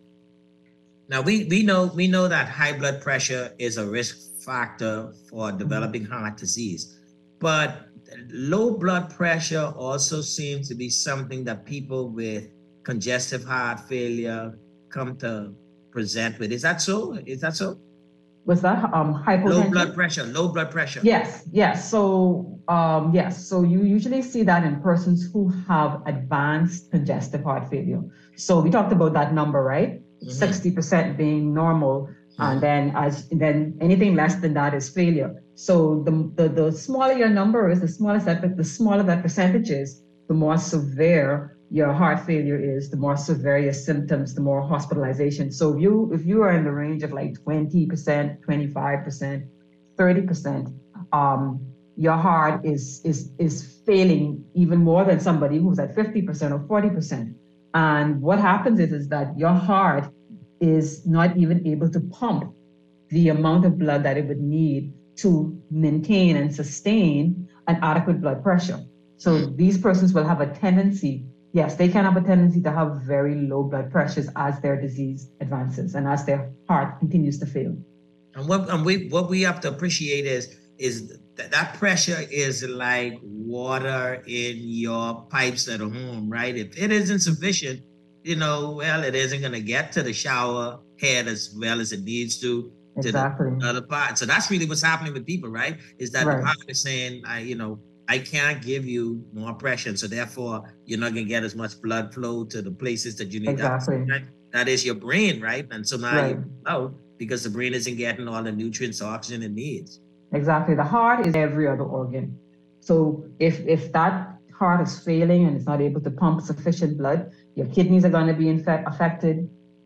Now we, we know we know that high blood pressure is a risk factor for developing heart disease, but low blood pressure also seems to be something that people with congestive heart failure come to present with. Is that so? Is that so? Was that um hypotension? Low blood pressure, low blood pressure. Yes, yes. So um yes, so you usually see that in persons who have advanced congestive heart failure. So we talked about that number, right? Mm-hmm. sixty percent being normal, mm-hmm. and then as then anything less than that is failure. So the the, the smaller your number is, the smaller that the smaller that percentage is, the more severe your heart failure is, the more severe your symptoms, the more hospitalization. So if you if you are in the range of like twenty percent, twenty-five percent, thirty percent, um, your heart is is is failing even more than somebody who's at fifty percent or forty percent. And what happens is, is that your heart is not even able to pump the amount of blood that it would need to maintain and sustain an adequate blood pressure. So these persons will have a tendency, yes, they can have a tendency to have very low blood pressures as their disease advances and as their heart continues to fail. And what and we what we have to appreciate is is that that pressure is like water in your pipes at home, right? If it isn't sufficient, you know, well, it isn't going to get to the shower head as well as it needs to. Exactly. To the other part. So that's really what's happening with people, right? Is that right. the heart is saying, I, you know, I can't give you more pressure, so therefore you're not going to get as much blood flow to the places that you need. Exactly. That, that is your brain, right? And so now right. you know, because the brain isn't getting all the nutrients, oxygen it needs. Exactly. The heart is every other organ. So if if that heart is failing and it's not able to pump sufficient blood, your kidneys are going to be infect, affected.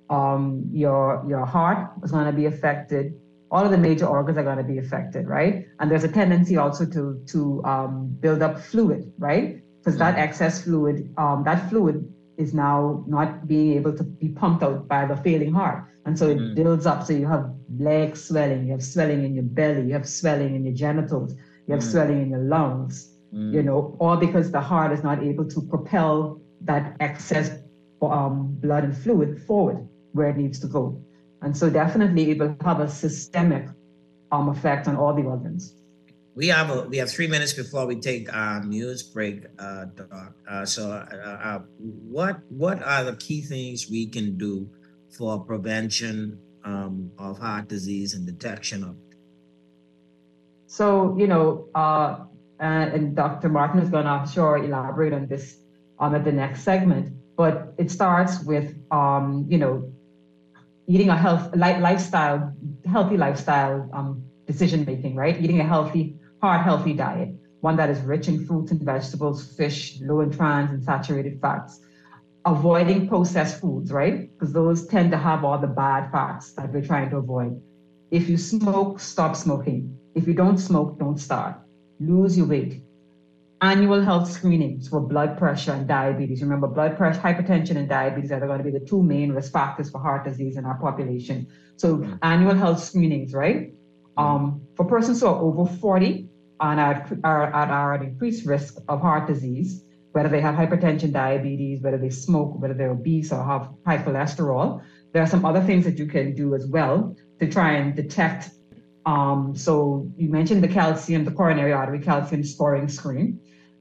Um, your your heart is going to be affected. All of the major organs are going to be affected, right? And there's a tendency also to to um, build up fluid, right? Because that excess fluid, um, that fluid is now not being able to be pumped out by the failing heart. And so it mm. builds up. So you have leg swelling, you have swelling in your belly, you have swelling in your genitals, you have mm. swelling in your lungs, mm. you know, all because the heart is not able to propel that excess um, blood and fluid forward where it needs to go. And so definitely it will have a systemic um, effect on all the organs. We have a, we have three minutes before we take our news break, uh, Doc. Uh, so, uh, uh, what what are the key things we can do for prevention um, of heart disease and detection of it? So, you know, uh, and, and Doctor Martin is going to, I'm sure, elaborate on this um, at the next segment. But it starts with, um, you know, eating a health life, lifestyle, healthy lifestyle um, decision making, right? Eating a healthy. Heart healthy diet, one that is rich in fruits and vegetables, fish, low in trans and saturated fats. Avoiding processed foods, right? Because those tend to have all the bad fats that we're trying to avoid. If you smoke, stop smoking. If you don't smoke, don't start. Lose your weight. Annual health screenings for blood pressure and diabetes. Remember, blood pressure, hypertension, and diabetes are going to be the two main risk factors for heart disease in our population. So annual health screenings, right? Um, for persons who are over forty and are, are, are at increased risk of heart disease, whether they have hypertension, diabetes, whether they smoke, whether they're obese or have high cholesterol, there are some other things that you can do as well to try and detect. Um, so you mentioned the calcium, the coronary artery calcium scoring screen.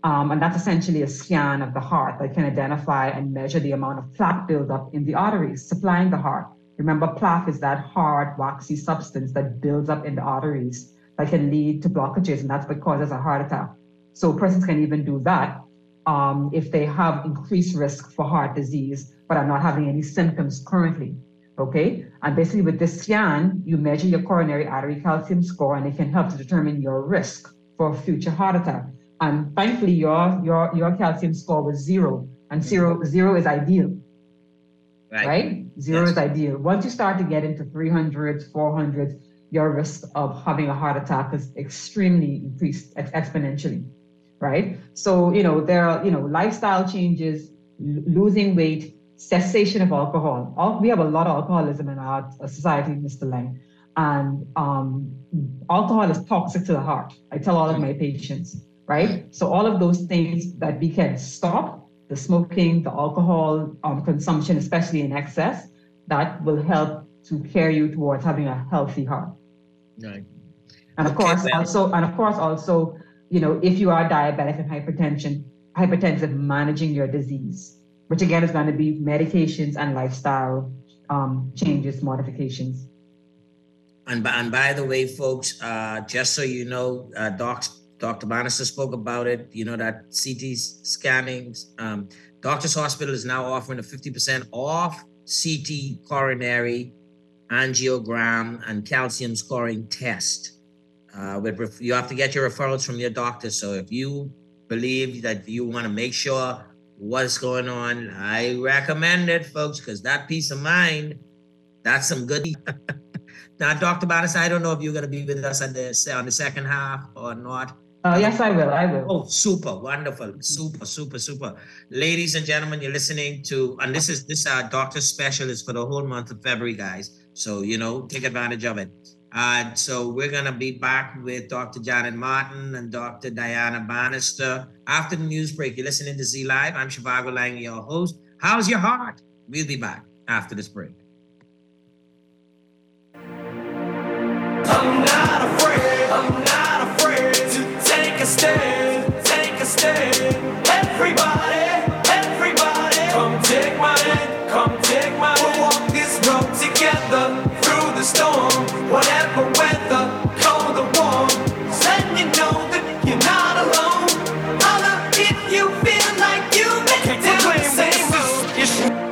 Um, and that's essentially a scan of the heart that can identify and measure the amount of plaque buildup in the arteries supplying the heart. Remember, plaque is that hard, waxy substance that builds up in the arteries that can lead to blockages, and that's what causes a heart attack. So persons can even do that um, if they have increased risk for heart disease, but are not having any symptoms currently, okay? And basically with this scan, you measure your coronary artery calcium score, and it can help to determine your risk for a future heart attack. And thankfully, your, your, your calcium score was zero, and zero, zero is ideal, right? right? Zero yes. is ideal. Once you start to get into three hundreds, four hundreds, your risk of having a heart attack is extremely increased ex- exponentially, right? So, you know, there are, you know, lifestyle changes, l- losing weight, cessation of alcohol. All, we have a lot of alcoholism in our society, Mister Lang. And um, alcohol is toxic to the heart. I tell all of my patients, right? So all of those things that we can stop, the smoking, the alcohol um, consumption, especially in excess, that will help to carry you towards having a healthy heart. Right. And of Okay, course, well- also, and of course, also, you know, if you are diabetic and hypertension, hypertensive, managing your disease, which again is going to be medications and lifestyle um, changes, modifications. And by, and by the way, folks, uh, just so you know, uh, Doc, Doctor Bannister spoke about it, you know, that C T scanning. Um, Doctors Hospital is now offering a fifty percent off C T coronary angiogram and calcium scoring test. Uh, with ref- you have to get your referrals from your doctor. So if you believe that you want to make sure what's going on, I recommend it, folks, because that peace of mind, that's some good. Now, Doctor Bannister, I don't know if you're going to be with us on the, on the second half or not. Uh, yes, I will. I will. Oh, super, wonderful, super, super, super. Ladies and gentlemen, you're listening to, and this is this uh, doctor special is for the whole month of February, guys. So, you know, take advantage of it. Uh, so we're going to be back with Doctor Janet Martin and Doctor Diana Bannister after the news break. You're listening to Z Live. I'm Shivago Lang, your host. How's your heart? We'll be back after this break. I'm not afraid, I'm not afraid to take a stand, take a stand. Everybody, everybody, come take my hand, come take my hand. We'll walk this road together through the storm, whatever weather, cold or warm. Let you know that you're not alone. Holla if you feel like you've been down the same road.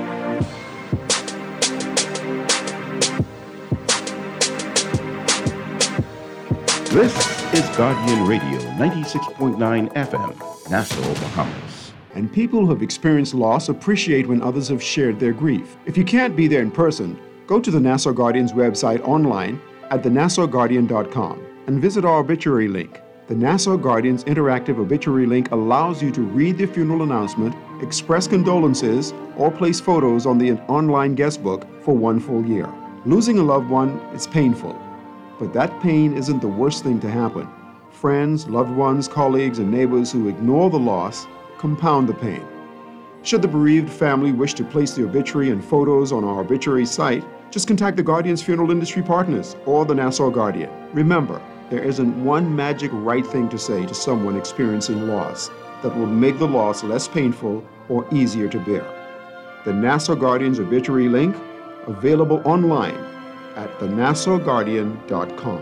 This is Guardian Radio ninety-six point nine F M, Nassau, Bahamas. And people who have experienced loss appreciate when others have shared their grief. If you can't be there in person, go to the Nassau Guardian's website online at the nassau guardian dot com and visit our obituary link. The Nassau Guardian's interactive obituary link allows you to read the funeral announcement, express condolences, or place photos on the online guest book for one full year. Losing a loved one is painful, but that pain isn't the worst thing to happen. Friends, loved ones, colleagues, and neighbors who ignore the loss compound the pain. Should the bereaved family wish to place the obituary and photos on our obituary site, just contact the Guardian's funeral industry partners or the Nassau Guardian. Remember, there isn't one magic right thing to say to someone experiencing loss that will make the loss less painful or easier to bear. The Nassau Guardian's obituary link, available online at the nassau guardian dot com.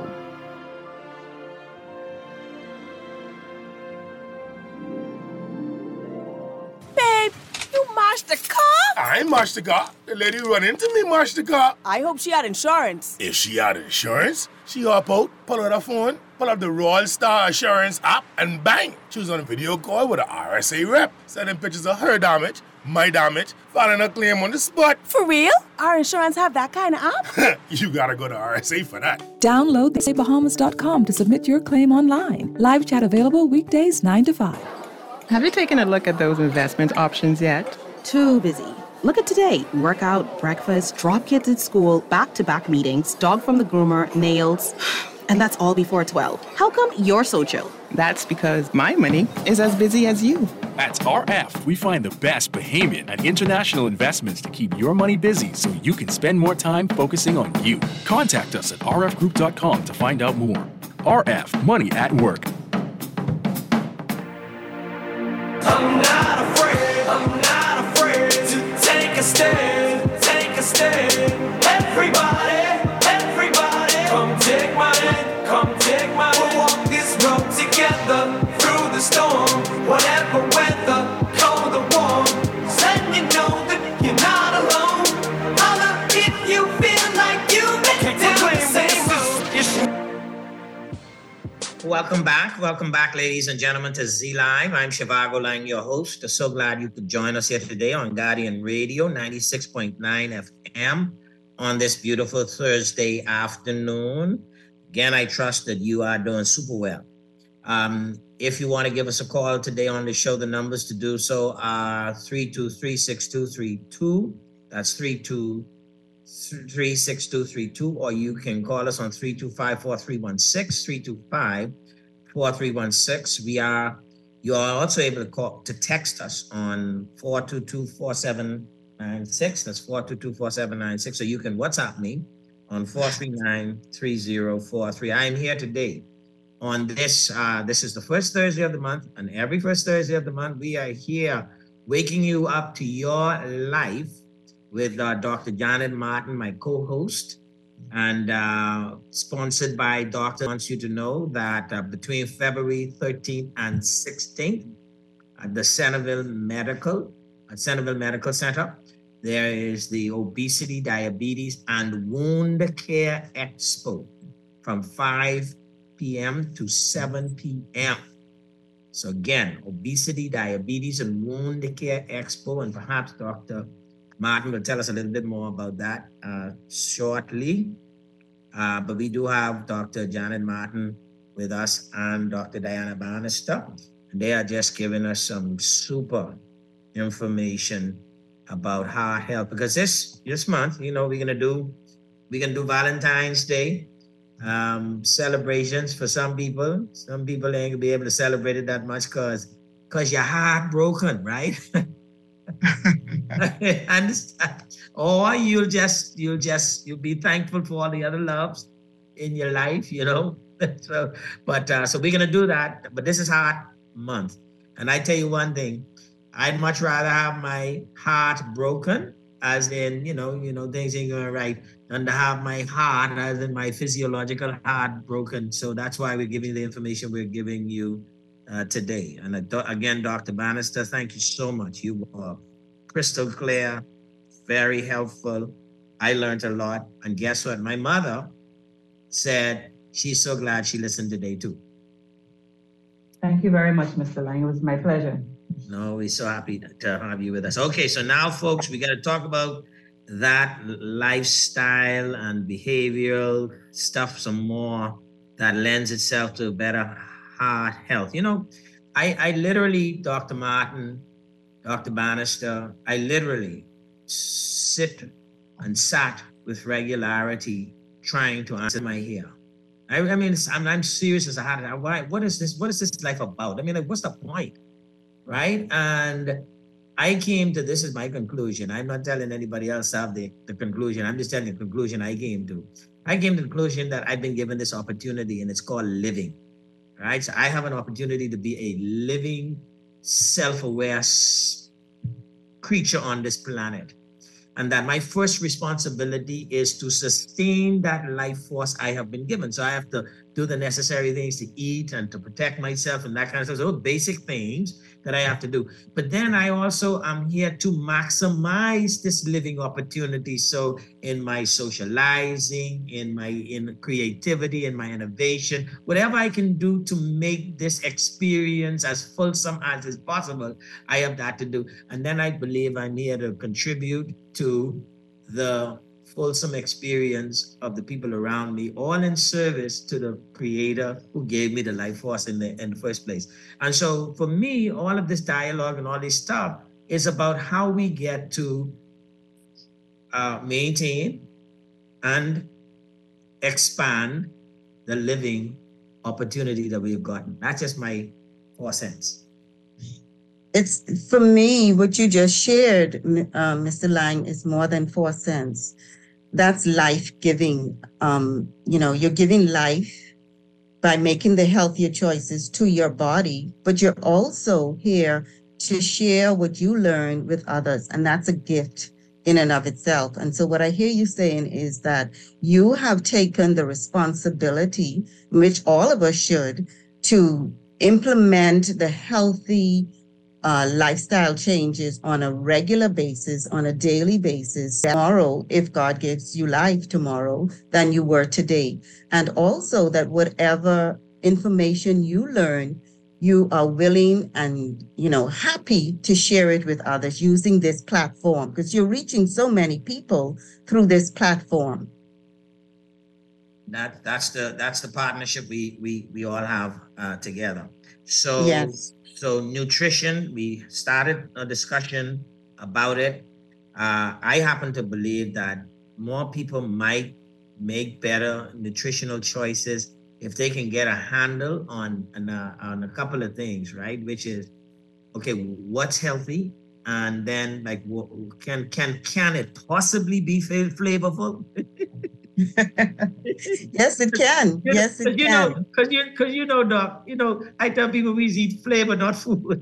Babe, you mashed the car? I ain't mashed the car. The lady who run into me mashed the car. I hope she had insurance. If she had insurance, she hop out, pull out her phone, pull up the Royal Star Assurance app, and bang, she was on a video call with an R S A rep, sending pictures of her damage, my damage, filing a claim on the spot. For real? Our insurance have that kind of app? You gotta go to R S A for that. Download the bahamas dot com to submit your claim online. Live chat available weekdays nine to five. Have you taken a look at those investment options yet? Too busy. Look at today. Workout, breakfast, drop kids at school, back-to-back meetings, dog from the groomer, nails. And that's all before twelve. How come you're so chill? That's because my money is as busy as you. At R F, we find the best Bahamian and international investments to keep your money busy so you can spend more time focusing on you. Contact us at r f group dot com to find out more. R F, money at work. take a stand, take a stand. Everybody, everybody, come take my hand, come take my hand. We'll walk this road together through the storm, whatever weather, cold or warm. Let you know that you're not alone. Holla if you feel like you've been down the same road. Welcome back. Welcome back, ladies and gentlemen, to Z Live. I'm Shivago Lang, your host. So glad you could join us here today on Guardian Radio, ninety-six point nine F M on this beautiful Thursday afternoon. Again, I trust that you are doing super well. Um, if you want to give us a call today on the show, the numbers to do so are three two three, six two three two. That's three two three, six two three two, or you can call us on three two five, four three one six, three two five, four three one six. We are, you are also able to call, to text us on four two two, four seven nine six. That's four two two, four seven nine six. So you can WhatsApp me on four three nine, three zero four three. I am here today on this, uh, this is the first Thursday of the month, and every first Thursday of the month, we are here waking you up to your life with uh, Doctor Janet Martin, my co-host, and uh, sponsored by Doctor Wants You to Know that uh, between February thirteenth and sixteenth at the Centerville Medical, at Centerville Medical Center, there is the Obesity, Diabetes, and Wound Care Expo from five p.m. to seven p.m. So again, Obesity, Diabetes, and Wound Care Expo, and perhaps Doctor Martin will tell us a little bit more about that uh, shortly. Uh, but we do have Doctor Janet Martin with us and Doctor Diana Bannister. And they are just giving us some super information about heart health. Because this this month, you know, we're gonna do we're gonna do Valentine's Day um, celebrations for some people. Some people ain't gonna be able to celebrate it that much because because your heart broken, right? Understand? Or you'll just you'll just you'll be thankful for all the other loves in your life, you know. so, but uh, so we're gonna do that. But this is Heart Month, and I tell you one thing: I'd much rather have my heart broken, as in you know you know things ain't going right, than to have my heart, as in my physiological heart, broken. So that's why we're giving the information we're giving you uh, today. And uh, again, Doctor Bannister, thank you so much. You are crystal clear, very helpful. I learned a lot. And guess what? My mother said she's so glad she listened today too. Thank you very much, Mister Lang. It was my pleasure. No, we're so happy to have you with us. Okay, so now, folks, we got to talk about that lifestyle and behavioral stuff some more that lends itself to better heart health. You know, I, I literally, Doctor Martin, Doctor Bannister, I literally sit and sat with regularity trying to answer my hair. I, I mean, it's, I'm, I'm serious as a heart. Why? What is this? What is this life about? I mean, like, what's the point, right? And I came to, this is my conclusion. I'm not telling anybody else have the, the conclusion. I'm just telling the conclusion I came to. I came to the conclusion that I've been given this opportunity, and it's called living, right? So I have an opportunity to be a living, self-aware creature on this planet. And that my first responsibility is to sustain that life force I have been given. So I have to do the necessary things to eat and to protect myself and that kind of stuff. Those basic things that I have to do. But then I also am here to maximize this living opportunity. So in my socializing, in my in creativity, in my innovation, whatever I can do to make this experience as fulsome as is possible, I have that to do. And then I believe I'm here to contribute to the fulsome experience of the people around me, all in service to the creator who gave me the life force in the, in the first place. And so for me, all of this dialogue and all this stuff is about how we get to uh, maintain and expand the living opportunity that we've gotten. That's just my four cents. It's, for me, what you just shared, uh, Mister Lang, is more than four cents. That's life-giving. Um, you know, you're giving life by making the healthier choices to your body, but you're also here to share what you learn with others. And that's a gift in and of itself. And so what I hear you saying is that you have taken the responsibility, which all of us should, to implement the healthy uh, lifestyle changes on a regular basis, on a daily basis, tomorrow, if God gives you life tomorrow, than you were today. And also that whatever information you learn, you are willing and, you know, happy to share it with others using this platform, because you're reaching so many people through this platform. That that's the that's the partnership we we we all have uh, together. So Yes. so nutrition, we started a discussion about it. Uh, I happen to believe that more people might make better nutritional choices if they can get a handle on on a, on a couple of things, right? Which is, okay, what's healthy, and then like, wh- can can can it possibly be fa- flavorful? Yes, it can. Yes, it you can. know, because you because you know, Doc. You know, I tell people we eat flavor, not food.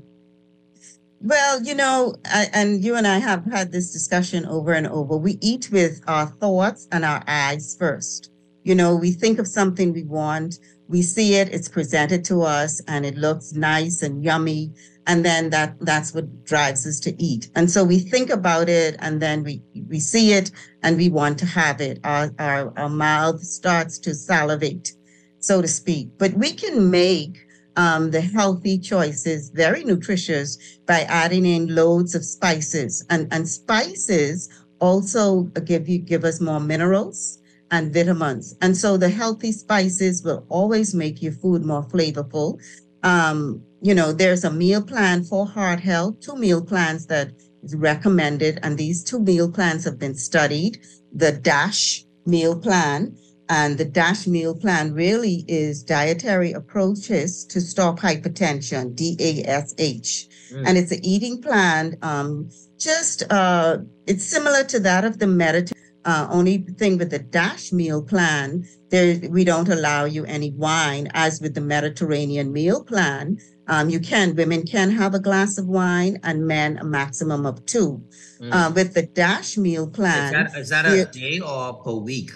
Well, you know, I, and you and I have had this discussion over and over. We eat with our thoughts and our eyes first. You know, we think of something we want, we see it, it's presented to us, and it looks nice and yummy. And then that that's what drives us to eat. And so we think about it, and then we, we see it, and we want to have it. Our, our, our mouth starts to salivate, so to speak. But we can make um, the healthy choices very nutritious by adding in loads of spices. And, and spices also give you give us more minerals and vitamins. And so the healthy spices will always make your food more flavorful. Um, you know, there's a meal plan for heart health, two meal plans that is recommended. And these two meal plans have been studied. The DASH meal plan, and the DASH meal plan really is dietary approaches to stop hypertension, D A S H. Mm. And it's an eating plan. Um, just, uh, it's similar to that of the Mediterranean. Uh, only thing with the DASH meal plan, there we don't allow you any wine, as with the Mediterranean meal plan. Um, you can, women can have a glass of wine, and men a maximum of two. Mm. Uh, with the DASH meal plan, Is that, is that a day or per week?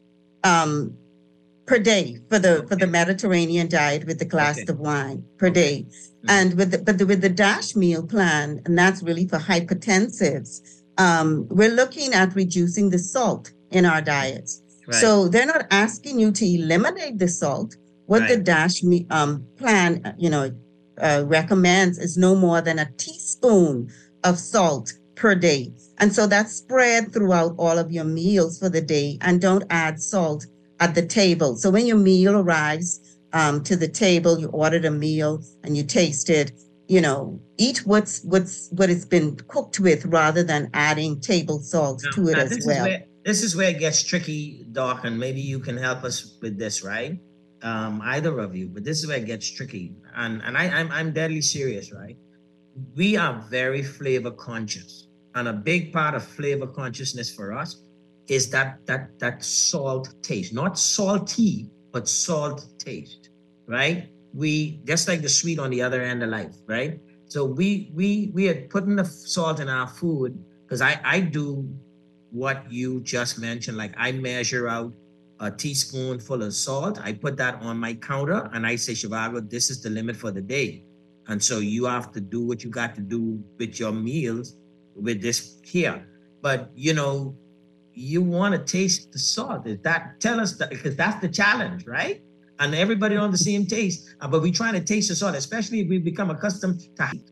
Um, per day for the for the Mediterranean diet with the glass okay. of wine per day, mm-hmm. and with the, but the, with the DASH meal plan, and that's really for hypertensives. Um, we're looking at reducing the salt in our diets. Right. So they're not asking you to eliminate the salt. What right. the DASH um, plan, you know, uh, recommends is no more than a teaspoon of salt per day. And so that's spread throughout all of your meals for the day, and don't add salt at the table. So when your meal arrives um, to the table, you ordered a meal and you taste it, you know, eat what's what's what it's been cooked with rather than adding table salt now, to it as well. Is where, this is where it gets tricky, Doc, and maybe you can help us with this, right? Um, either of you, but this is where it gets tricky. And and I, I'm I'm deadly serious, right? We are very flavor conscious. And a big part of flavor consciousness for us is that that that salt taste, not salty, but salt taste, right? We just like the sweet on the other end of life, right? So we we we are putting the salt in our food, because I I do what you just mentioned. Like, I measure out a teaspoonful of salt, I put that on my counter, and I say, Shivago, this is the limit for the day, and so you have to do what you got to do with your meals with this here. But you know, you want to taste the salt. Is that, tell us that, because that's the challenge, right? And everybody on the same taste, uh, but we're trying to taste the salt, especially if we become accustomed to heat.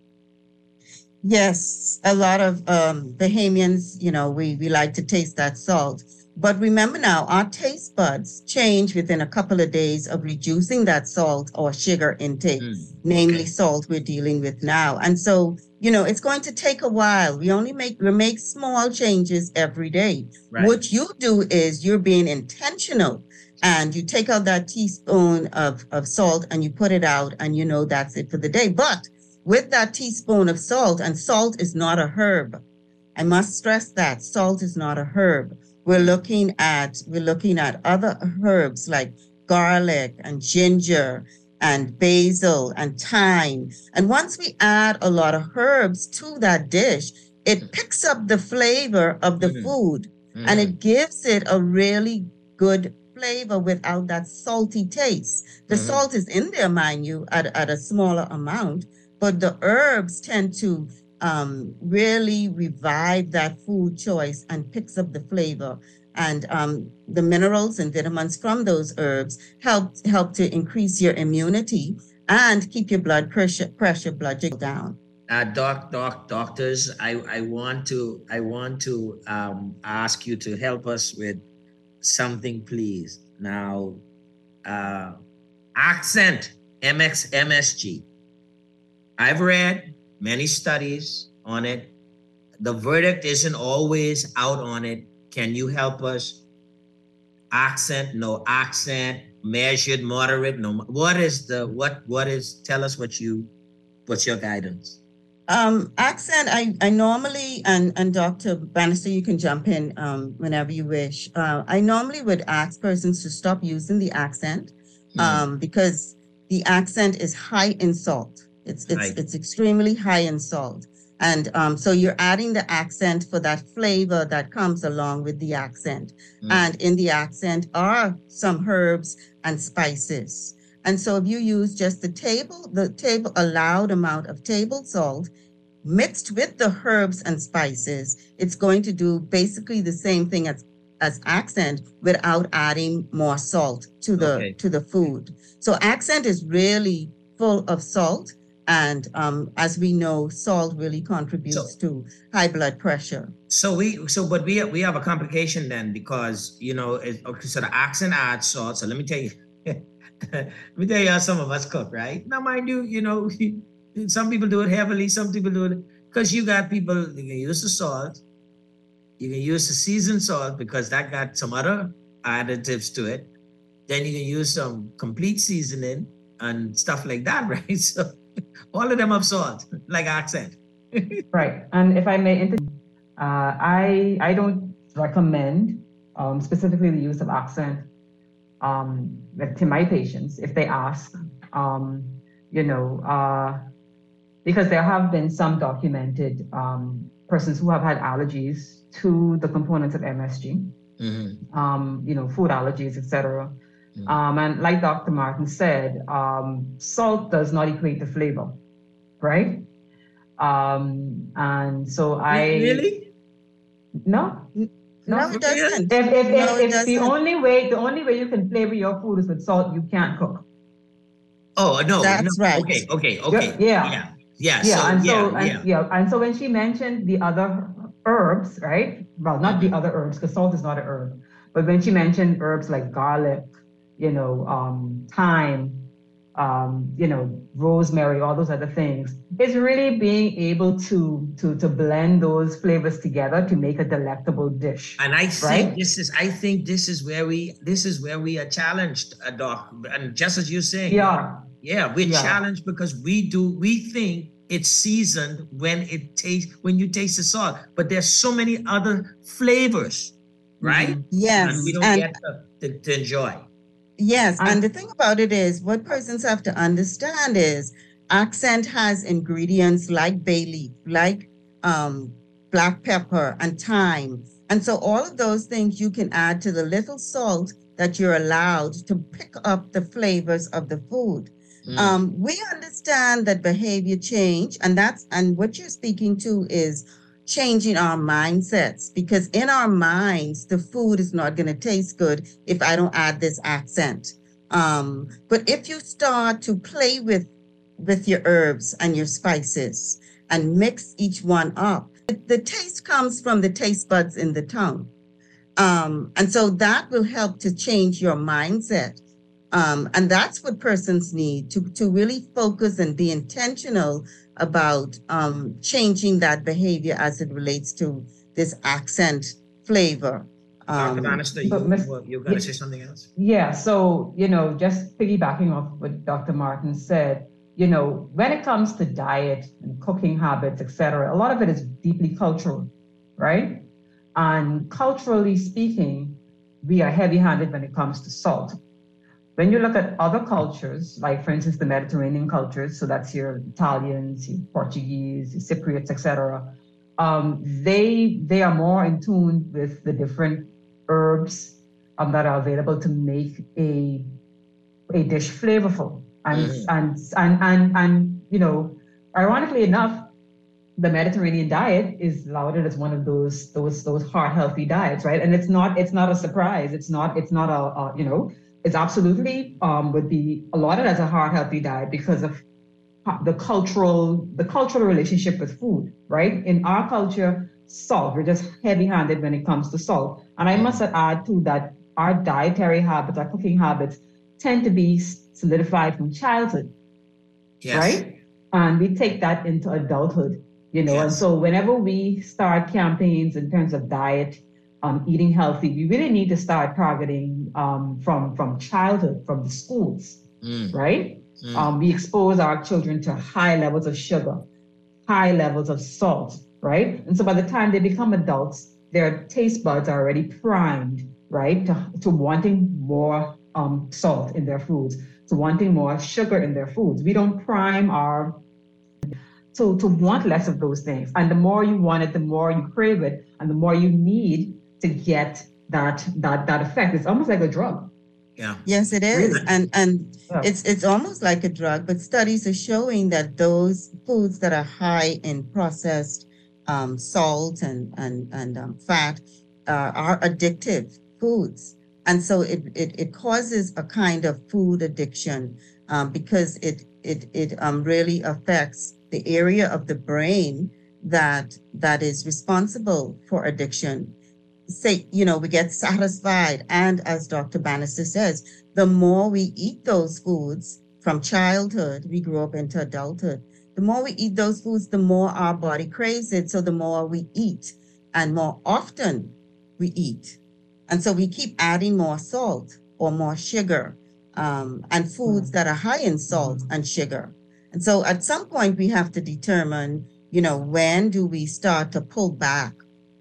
Yes, a lot of um, Bahamians, you know, we, we like to taste that salt. But remember now, our taste buds change within a couple of days of reducing that salt or sugar intake, mm. namely salt we're dealing with now. And so, you know, it's going to take a while. We only make, we make small changes every day. Right. What you do is you're being intentional, and you take out that teaspoon of, of salt and you put it out, and you know that's it for the day. But with that teaspoon of salt, and salt is not a herb. I must stress that salt is not a herb. We're looking at we're looking at other herbs like garlic and ginger and basil and thyme. And once we add a lot of herbs to that dish, it picks up the flavor of the Mhm. food Mhm. and it gives it a really good flavor without that salty taste. The Mhm. salt is in there, mind you, at, at a smaller amount, but the herbs tend to um, really revive that food choice and picks up the flavor. And um, the minerals and vitamins from those herbs help help to increase your immunity and keep your blood pressure pressure blood sugar down. Uh, doc, doc, doctors, I, I want to I want to um, ask you to help us with something, please. Now, uh, accent M X M S G. I've read many studies on it. The verdict isn't always out on it. Can you help us? Accent, no accent, measured, moderate, no. What is the what? What is? Tell us what you. What's your guidance? Um, accent, I, I normally, and, and Doctor Bannister, you can jump in um, whenever you wish. Uh, I normally would ask persons to stop using the accent um, mm. because the accent is high in salt. It's it's Right. it's extremely high in salt. And um, so you're adding the accent for that flavor that comes along with the accent. Mm. And in the accent are some herbs and spices. And so if you use just the table, the table allowed amount of table salt mixed with the herbs and spices, it's going to do basically the same thing as, as accent without adding more salt to the Okay. to the food. So accent is really full of salt. And um, as we know, salt really contributes So- to high blood pressure. So we so but we we have a complication then because you know it, okay, so the accent adds salt. So let me tell you, let me tell you how some of us cook, right? Now, mind you, you know, some people do it heavily, some people do it because you got people you can use the salt, you can use the seasoned salt because that got some other additives to it. Then you can use some complete seasoning and stuff like that, right? So all of them have salt, like accent. Right. And if I may inter- uh, I I don't recommend um, specifically the use of accent um, like to my patients if they ask, um, you know, uh, because there have been some documented um, persons who have had allergies to the components of M S G, Mm-hmm. um, you know, food allergies, et cetera. Um, and like Doctor Martin said, um, salt does not equate to flavor, right? Um, and so I Really? no, No, it doesn't. If, if, No, if, it if the doesn't. only way the only way you can flavor your food is with salt, you can't cook. Oh no, That's no. right. Okay, okay, okay. Yeah. yeah, yeah. Yeah, so, and yeah, so and, yeah. yeah, and so when she mentioned the other herbs, right? Well, not the other herbs because salt is not a herb, but when she mentioned herbs like garlic, you know, um, thyme, um, you know, rosemary, all those other things, it's really being able to to to blend those flavors together to make a delectable dish. And I think right? this is, I think this is where we, this is where we are challenged, uh, Doc. And just as you're saying, Yeah. yeah, we're Yeah. challenged because we do, we think it's seasoned when it tastes, when you taste the salt, but there's so many other flavors, right? Yes, And we don't and- get to, to, to enjoy. Yes, and the thing about it is, what persons have to understand is accent has ingredients like bay leaf, like um, black pepper and thyme. And so all of those things you can add to the little salt that you're allowed to pick up the flavors of the food. Mm. Um, we understand that behavior change, and that's and what you're speaking to is changing our mindsets, because in our minds, the food is not going to taste good if I don't add this accent. Um, but if you start to play with with your herbs and your spices and mix each one up, the taste comes from the taste buds in the tongue. Um, and so that will help to change your mindset. Um, and that's what persons need to, to really focus and be intentional about um, changing that behavior as it relates to this accent flavor. Doctor Um, Bannister, you, but Miss- you, you're going to say something else? Yeah, so, you know, just piggybacking off what Doctor Martin said, you know, when it comes to diet and cooking habits, et cetera, a lot of it is deeply cultural, right? And culturally speaking, we are heavy-handed when it comes to salt. When you look at other cultures, like for instance, the Mediterranean cultures, so that's your Italians, your Portuguese, your Cypriots, et cetera, um, they they are more in tune with the different herbs um, that are available to make a a dish flavorful. And, mm. and and and and you know, ironically enough, the Mediterranean diet is lauded as one of those those those heart healthy diets, right? And it's not it's not a surprise. It's not it's not a, a you know it's absolutely um, would be lauded as a heart healthy diet because of the cultural the cultural relationship with food, right? In our culture, salt, we're just heavy handed when it comes to salt. And I must add too that our dietary habits, our cooking habits, tend to be solidified from childhood, yes. right? And we take that into adulthood. You know, yes. and so whenever we start campaigns in terms of diet, um, eating healthy, we really need to start targeting um, from, from childhood, from the schools, mm. right? Mm. Um, we expose our children to high levels of sugar, high levels of salt, right? And so by the time they become adults, their taste buds are already primed, right, to, to wanting more um, salt in their foods, to wanting more sugar in their foods. We don't prime our So to want less of those things. And the more you want it, the more you crave it, and the more you need to get that that that effect. It's almost like a drug. Yeah. Yes, it is. Really? And and yeah. it's it's almost like a drug, but studies are showing that those foods that are high in processed um, salt and and and um, fat uh, are addictive foods. And so it, it it causes a kind of food addiction um, because it it it um really affects the area of the brain that that is responsible for addiction. Say, you know, we get satisfied. And as Doctor Bannister says, the more we eat those foods from childhood, we grow up into adulthood. The more we eat those foods, the more our body craves it. So the more we eat and more often we eat. And so we keep adding more salt or more sugar um, and foods that are high in salt and sugar. And so at some point we have to determine, you know, when do we start to pull back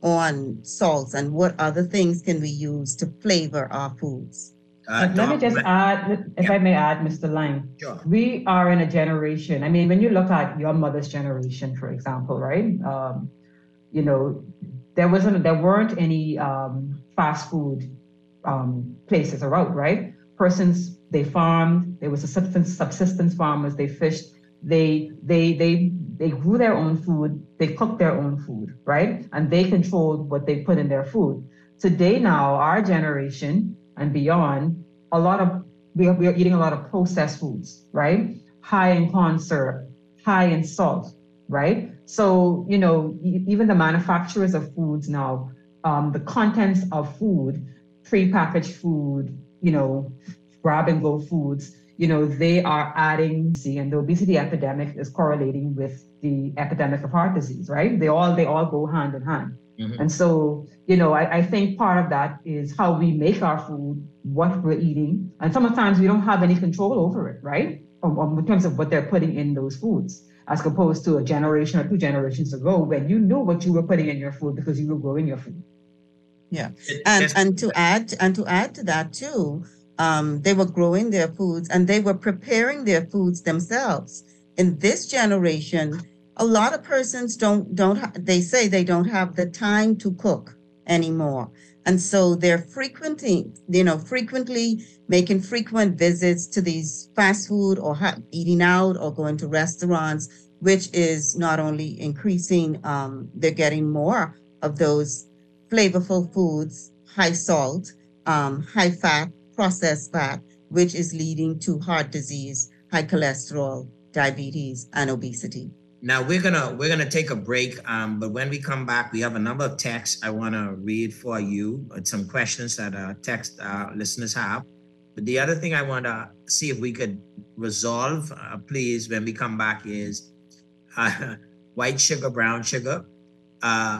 on salts and what other things can we use to flavor our foods? Uh, let me just add, if yeah. I may add, Mister Lang, sure. we are in a generation. I mean, when you look at your mother's generation, for example, right? Um, you know, there wasn't, there weren't any um, fast food um, places around, right? Persons, they farmed. There was a subsistence, subsistence farmers. They fished. They they they they grew their own food. They cooked their own food, right? And they controlled what they put in their food. Today, now, our generation and beyond, a lot of we are, we are eating a lot of processed foods, right? High in corn syrup, high in salt, right? So you know, even the manufacturers of foods now, um, the contents of food, pre-packaged food, you know, grab and go foods. You know, they are adding, see, and the obesity epidemic is correlating with the epidemic of heart disease, right? They all they all go hand in hand. Mm-hmm. And so, you know, I, I think part of that is how we make our food, what we're eating. And sometimes we don't have any control over it, right? Um, um, in terms of what they're putting in those foods, as opposed to a generation or two generations ago when you knew what you were putting in your food because you were growing your food. Yeah. And and to add and to add to that too, Um, they were growing their foods and they were preparing their foods themselves. In this generation, a lot of persons don't, don't, ha- they say they don't have the time to cook anymore. And so they're frequenting, you know, frequently making frequent visits to these fast food or ha- eating out or going to restaurants, which is not only increasing, um, they're getting more of those flavorful foods, high salt, um, high fat, processed fat, which is leading to heart disease, high cholesterol, diabetes, and obesity. Now we're gonna we're gonna take a break, um, but when we come back, we have a number of texts I want to read for you. Some questions that uh, text uh, listeners have. But the other thing I want to see if we could resolve, uh, please, when we come back is uh, white sugar, brown sugar, uh,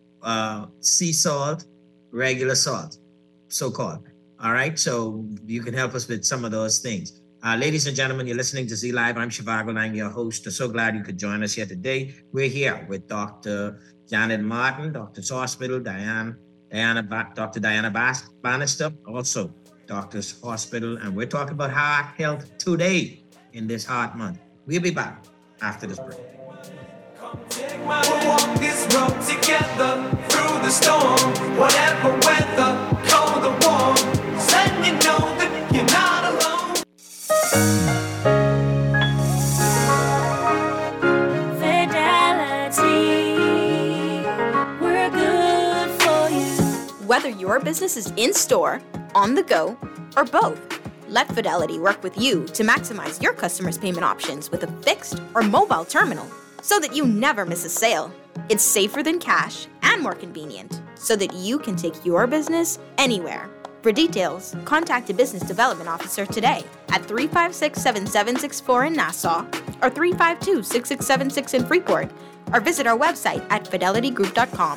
uh, sea salt, regular salt, so-called. All right, so you can help us with some of those things. Uh, ladies and gentlemen, you're listening to Z Live. I'm Shivago Lang, your host. I'm so glad you could join us here today. We're here with Doctor Janet Martin, Doctors Hospital, Diane, Diana, Doctor Diana Bas- Bannister, also Doctors Hospital, and we're talking about heart health today in this Heart Month. We'll be back after this break. Take my hand. We'll walk this road together through the storm, whatever weather, cold or warm. Just letting you know that you're not alone. Fidelity, we're good for you. Whether your business is in-store, on the go, or both, let Fidelity work with you to maximize your customers' payment options with a fixed or mobile terminal so that you never miss a sale. It's safer than cash and more convenient so that you can take your business anywhere. For details, contact a business development officer today at three five six, seven seven six four in Nassau or three five two, six six seven six in Freeport, or visit our website at fidelity group dot com.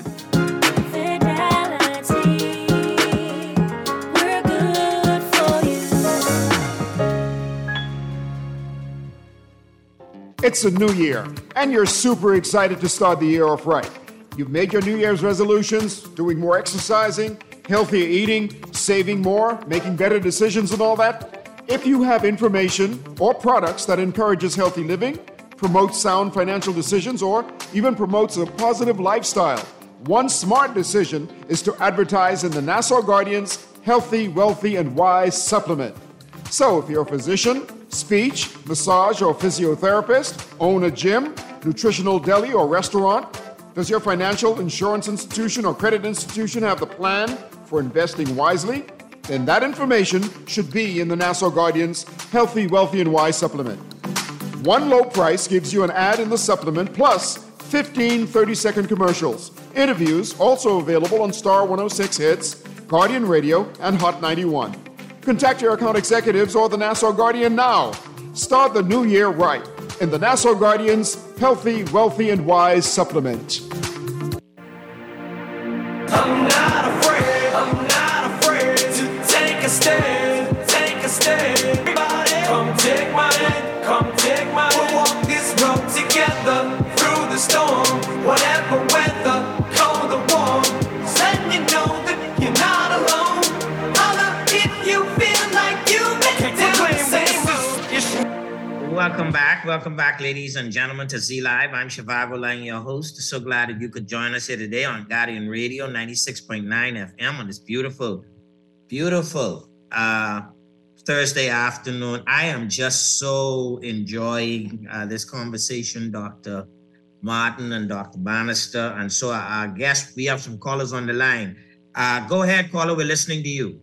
It's a new year, and you're super excited to start the year off right. You've made your New Year's resolutions, doing more exercising, healthier eating, saving more, making better decisions and all that. If you have information or products that encourages healthy living, promotes sound financial decisions, or even promotes a positive lifestyle, one smart decision is to advertise in the Nassau Guardian's Healthy, Wealthy, and Wise supplement. So if you're a physician, speech, massage, or physiotherapist, own a gym, nutritional deli, or restaurant, does your financial, insurance institution, or credit institution have the plan for investing wisely? Then that information should be in the Nassau Guardian's Healthy, Wealthy, and Wise supplement. One low price gives you an ad in the supplement plus fifteen thirty-second commercials. Interviews also available on Star one oh six Hits, Guardian Radio, and Hot ninety-one. Contact your account executives or the Nassau Guardian now. Start the new year right in the Nassau Guardian's Healthy, Wealthy, and Wise supplement. I'm not afraid, I'm not afraid to take a stand, take a stand. Everybody, come take my hand, come take my hand. We'll walk this road together through the storm, whatever weather, cold or warm. Just letting you know that you're not alone. Holla if you feel like you've been down the same road. Welcome back. Welcome back, ladies and gentlemen, to Z Live. I'm Shivago Lang, your host. So glad that you could join us here today on Guardian Radio, ninety-six point nine F M on this beautiful, beautiful uh, Thursday afternoon. I am just so enjoying uh, this conversation, Doctor Martin and Doctor Bannister. And so our guests, we have some callers on the line. Uh, go ahead, caller. We're listening to you.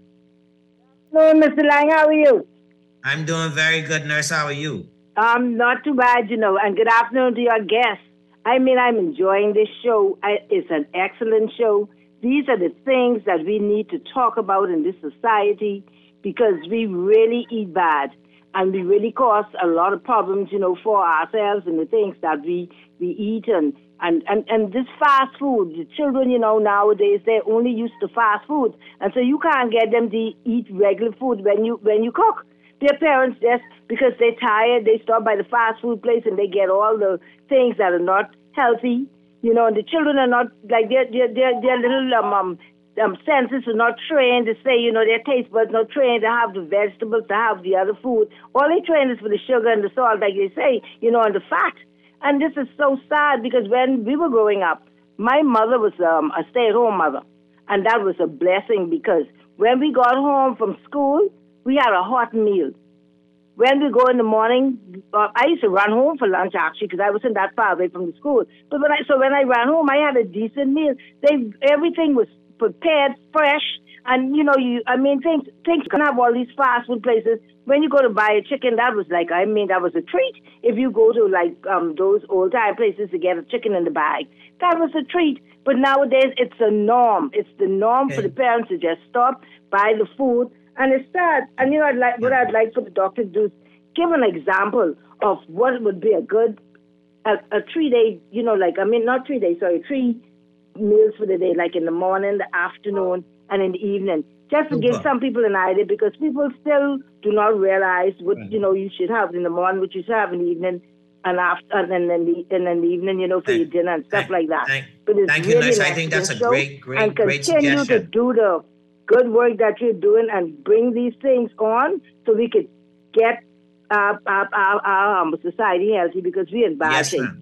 Hello, Mister Lang. How are you? I'm doing very good, nurse. How are you? Um, not too bad, you know, and good afternoon to your guests. I mean, I'm enjoying this show. I, it's an excellent show. These are the things that we need to talk about in this society because we really eat bad and we really cause a lot of problems, you know, for ourselves and the things that we, we eat and, and, and, and this fast food. The children, you know, nowadays, they're only used to fast food. And so you can't get them to eat regular food when you when you cook. Their parents, just because they're tired, they stop by the fast food place and they get all the things that are not healthy. You know, and the children are not, like, their their their, their little um, um, um, senses are not trained to say, you know, their taste buds not trained to have the vegetables, to have the other food. All they train is for the sugar and the salt, like they say, you know, and the fat. And this is so sad because when we were growing up, my mother was um, a stay-at-home mother. And that was a blessing because when we got home from school, we had a hot meal. When we go in the morning, uh, I used to run home for lunch, actually, because I wasn't that far away from the school. But when I, so when I ran home, I had a decent meal. They, everything was prepared, fresh, and, you know, you, I mean, things, things can have all these fast food places. When you go to buy a chicken, that was like, I mean, that was a treat. If you go to, like, um, those old-time places to get a chicken in the bag, that was a treat. But nowadays, it's a norm. It's the norm okay. for the parents to just stop, buy the food, and it's sad. And, you know, I'd like, what I'd like for the doctor to do is give an example of what would be a good, a, a three-day, you know, like, I mean, not three days, sorry, three meals for the day, like in the morning, the afternoon, and in the evening. Just to give some people an idea, because people still do not realize what, you know, you should have in the morning, what you should have in the evening, and after, and then in the, and in the evening, you know, for your dinner and stuff like that. Thank, but it's thank really you, nurse. nice I think that's a show, great, great, and great continue suggestion. to do the good work that you're doing and bring these things on so we could get our, our, our, our society healthy, because we're in bad Yes, shape. ma'am.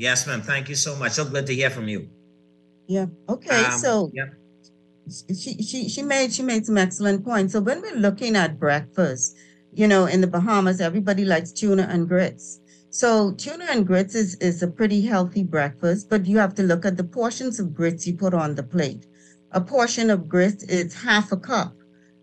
Yes, ma'am. Thank you so much. So good to hear from you. Yeah. Okay. Um, so yeah. she, she she made she made some excellent points. So when we're looking at breakfast, you know, in the Bahamas, everybody likes tuna and grits. So tuna and grits is, is a pretty healthy breakfast, but you have to look at the portions of grits you put on the plate. A portion of grits is half a cup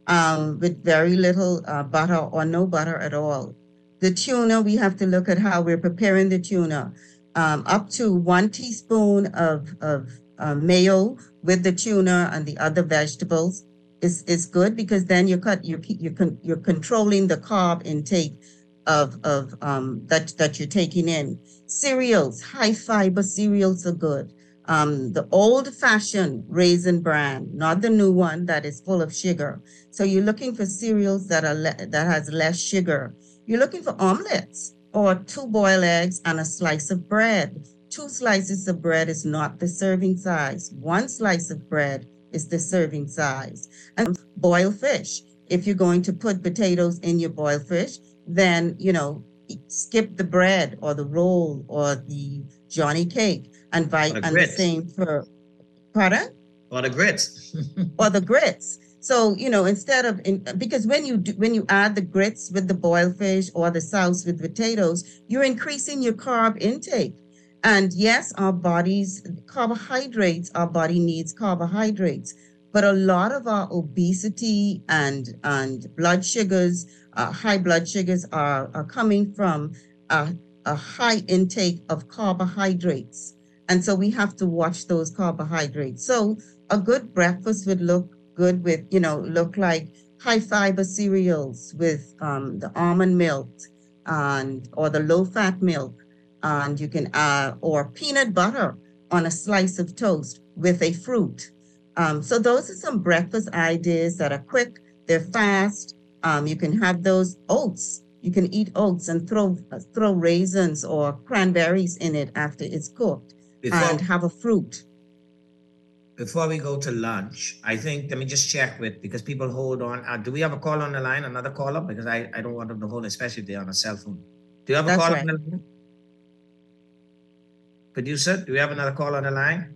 um, with very little uh, butter or no butter at all. The tuna, we have to look at how we're preparing the tuna. Um, up to one teaspoon of, of uh, mayo with the tuna and the other vegetables is, is good, because then you cut you you con, you're controlling the carb intake of of um, that that you're taking in. Cereals, high fiber cereals are good. Um, the old-fashioned Raisin Bran, not the new one that is full of sugar. So you're looking for cereals that are le- that has less sugar. You're looking for omelets or two boiled eggs and a slice of bread. Two slices of bread is not the serving size. One slice of bread is the serving size. And boiled fish. If you're going to put potatoes in your boiled fish, then, you know, skip the bread or the roll or the Johnny cake and buy, Or the and the grits. same for, pardon? Or the grits. Or the grits. So, you know, instead of, in, because when you do, when you add the grits with the boiled fish or the sauce with potatoes, you're increasing your carb intake. And yes, our bodies, carbohydrates, our body needs carbohydrates. But a lot of our obesity and, and blood sugars, uh, high blood sugars are, are coming from a, a high intake of carbohydrates. And so we have to watch those carbohydrates. So a good breakfast would look good with, you know, look like high fiber cereals with um, the almond milk and or the low fat milk. And you can add, or peanut butter on a slice of toast with a fruit. Um, so those are some breakfast ideas that are quick, they're fast. Um, you can have those oats. You can eat oats and throw uh, throw raisins or cranberries in it after it's cooked. Before- and have a fruit. Before we go to lunch, I think, let me just check with, because people hold on. Uh, do we have a call on the line, another caller? Because I, I don't want them to hold, especially if they're on a cell phone. Do you have a That's call right. on the line? Producer, do we have another call on the line?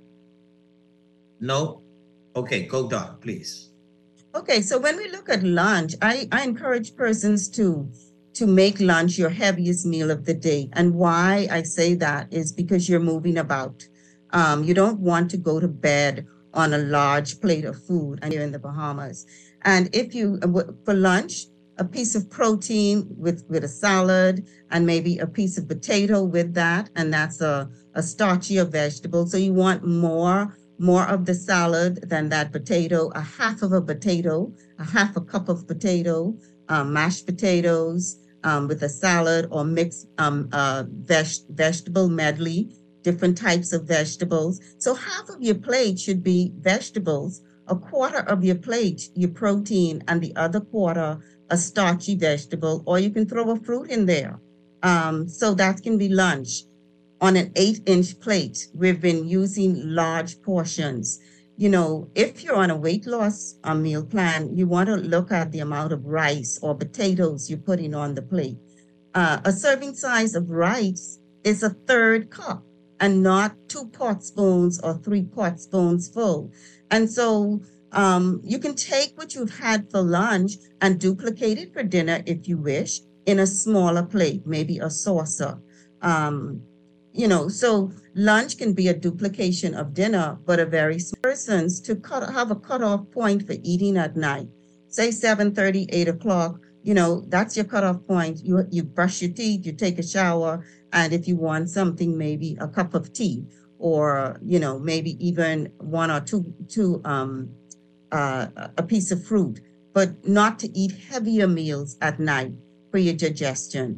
No? Okay, go Doc, please. Okay, so when we look at lunch, I, I encourage persons to to make lunch your heaviest meal of the day. And why I say that is because you're moving about. Um, you don't want to go to bed on a large plate of food, and you're in the Bahamas. And if you, for lunch, a piece of protein with, with a salad and maybe a piece of potato with that, and that's a, a starchier vegetable. So you want more more of the salad than that potato, a half of a potato, a half a cup of potato, um, mashed potatoes um, with a salad or mixed um, uh, veg- vegetable medley, different types of vegetables. So half of your plate should be vegetables, a quarter of your plate, your protein, and the other quarter, a starchy vegetable, or you can throw a fruit in there. Um, so that can be lunch. On an eight-inch plate, we've been using large portions. You know, if you're on a weight loss uh, meal plan, you want to look at the amount of rice or potatoes you're putting on the plate. Uh, a serving size of rice is a third cup and not two pot spoons or three pot spoons full. And so um, you can take what you've had for lunch and duplicate it for dinner if you wish in a smaller plate, maybe a saucer. Um, You know, so lunch can be a duplication of dinner, but a very small persons to cut, have a cutoff point for eating at night. Say seven thirty, eight o'clock, you know, that's your cutoff point. You, you brush your teeth, you take a shower, and if you want something, maybe a cup of tea or, you know, maybe even one or two, two um, uh, a piece of fruit, but not to eat heavier meals at night for your digestion.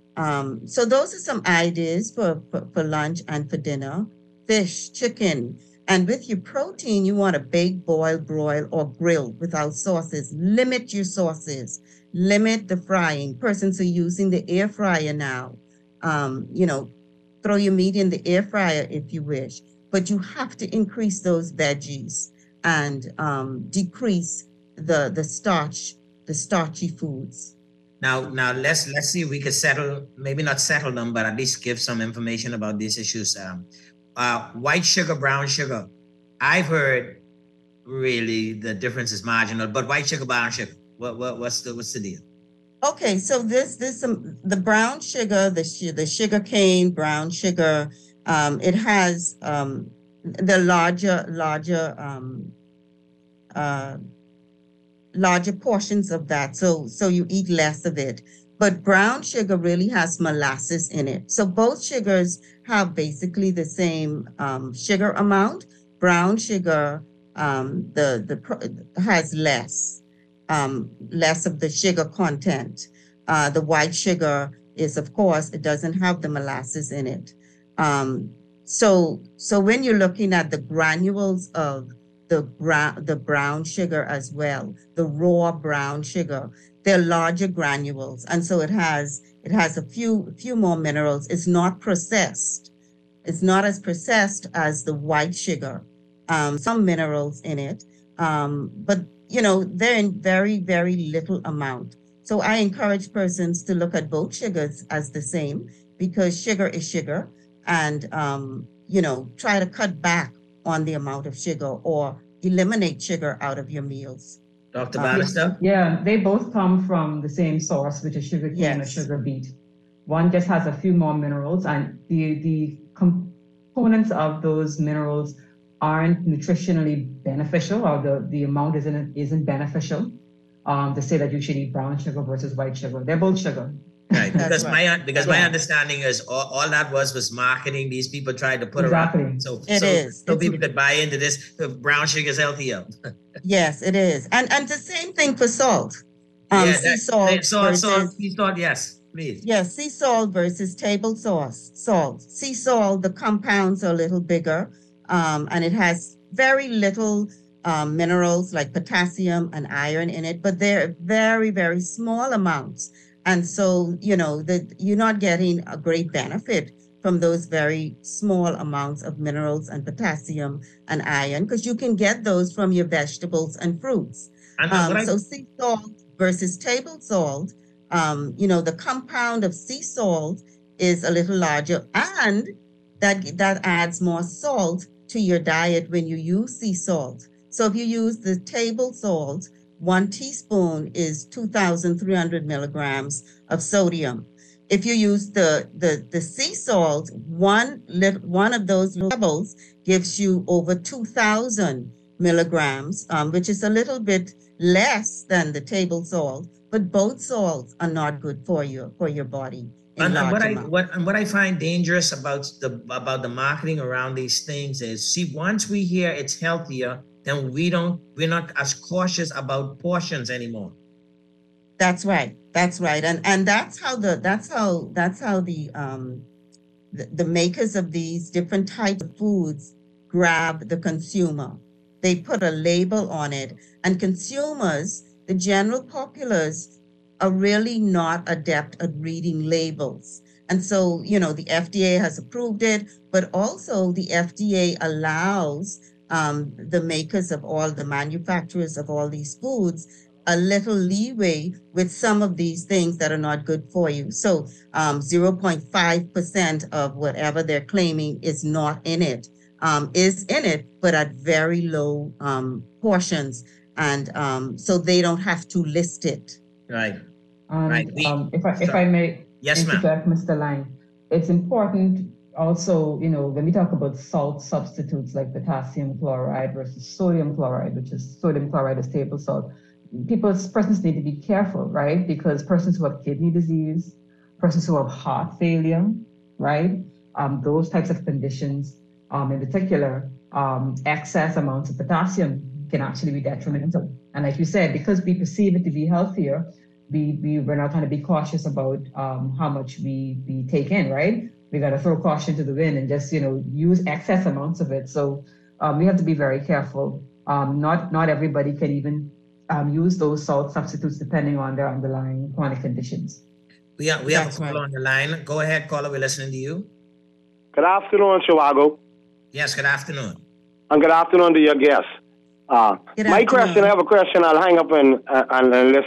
Um, so those are some ideas for, for, for lunch and for dinner. Fish, chicken, and with your protein, you want to bake, boil, broil, or grill without sauces. Limit your sauces. Limit the frying. Persons are using the air fryer now. Um, you know, throw your meat in the air fryer if you wish, but you have to increase those veggies and um, decrease the the starch, the starchy foods. Now, now let's let's see if we could settle, maybe not settle them, but at least give some information about these issues. Um, uh, white sugar, brown sugar. I've heard really the difference is marginal, but white sugar, brown sugar. What what what's the what's the deal? Okay, so this this um, the brown sugar, the the sugar cane brown sugar, um, it has um, the larger larger um, uh, larger portions of that. So so you eat less of it. But brown sugar really has molasses in it. So both sugars have basically the same um, sugar amount. Brown sugar um, the the has less. Um, less of the sugar content. Uh, the white sugar is, of course, it doesn't have the molasses in it. Um, so, so when you're looking at the granules of the brown, the brown sugar as well, the raw brown sugar, they're larger granules, and so it has it has a few few more minerals. It's not processed. It's not as processed as the white sugar. Um, some minerals in it, um, but you know, they're in very, very little amount. So I encourage persons to look at both sugars as the same, because sugar is sugar, and, um, you know, try to cut back on the amount of sugar or eliminate sugar out of your meals. Doctor Uh, Bannister? Yeah, they both come from the same source, which is sugar cane or Yes. sugar beet. One just has a few more minerals, and the, the components of those minerals aren't nutritionally beneficial, or the, the amount isn't isn't beneficial um, to say that you should eat brown sugar versus white sugar. They're both sugar. Right, because my because my Yeah. understanding is all, all that was was marketing. These people tried to put Exactly. around so It so, is. so It's- people could buy into this. The brown sugar is healthier. Yes, it is. And and the same thing for salt. Um, yeah, sea that, salt that- salt, versus, salt, sea salt. Yes, please. Yes, sea salt versus table sauce salt. Sea salt, the compounds are a little bigger, um, and it has very little um, minerals like potassium and iron in it, but they're very, very small amounts. And so, you know, that you're not getting a great benefit from those very small amounts of minerals and potassium and iron, because you can get those from your vegetables and fruits. And, uh, Um, what I- so sea salt versus table salt, um, you know, the compound of sea salt is a little larger, and that that adds more salt to your diet when you use sea salt. So if you use the table salt, one teaspoon is two thousand three hundred milligrams of sodium. If you use the the, the sea salt, one lit, one of those levels gives you over two thousand milligrams, um, which is a little bit less than the table salt, but both salts are not good for you, for your body. in And, and large what I amounts. what and what I find dangerous about the about the marketing around these things is, see, once we hear it's healthier, then we don't we're not as cautious about portions anymore. That's right. That's right. And and that's how the that's how that's how the um the, the makers of these different types of foods grab the consumer. They put a label on it, and consumers, the general populace, are really not adept at reading labels. And so, you know, the F D A has approved it, but also the F D A allows um, the makers of all, the manufacturers of all these foods, a little leeway with some of these things that are not good for you. So um, zero point five percent of whatever they're claiming is not in it, um, is in it, but at very low um, portions. And um, so they don't have to list it. Right. And, Right. We- um, if I if sorry. I may Yes, ma'am. interject, Mister Lang, it's important also, you know, when we talk about salt substitutes like potassium chloride versus sodium chloride, which is sodium chloride is table salt, people, persons need to be careful, right? Because persons who have kidney disease, persons who have heart failure, right? Um, those types of conditions, um, in particular, um, excess amounts of potassium can actually be detrimental. And like you said, because we perceive it to be healthier, we, we we're not going to be cautious about um, how much we, we take in, right? We got to throw caution to the wind and just, you know, use excess amounts of it. So um, we have to be very careful. Um, not not everybody can even um, use those salt substitutes depending on their underlying chronic conditions. We have we have That's a caller right. on the line. Go ahead, caller. We're listening to you. Good afternoon, Chicago, Yes. Good afternoon. and good afternoon to your guests. Uh, Good my afternoon. question, I have a question. I'll hang up and uh, and, and listen.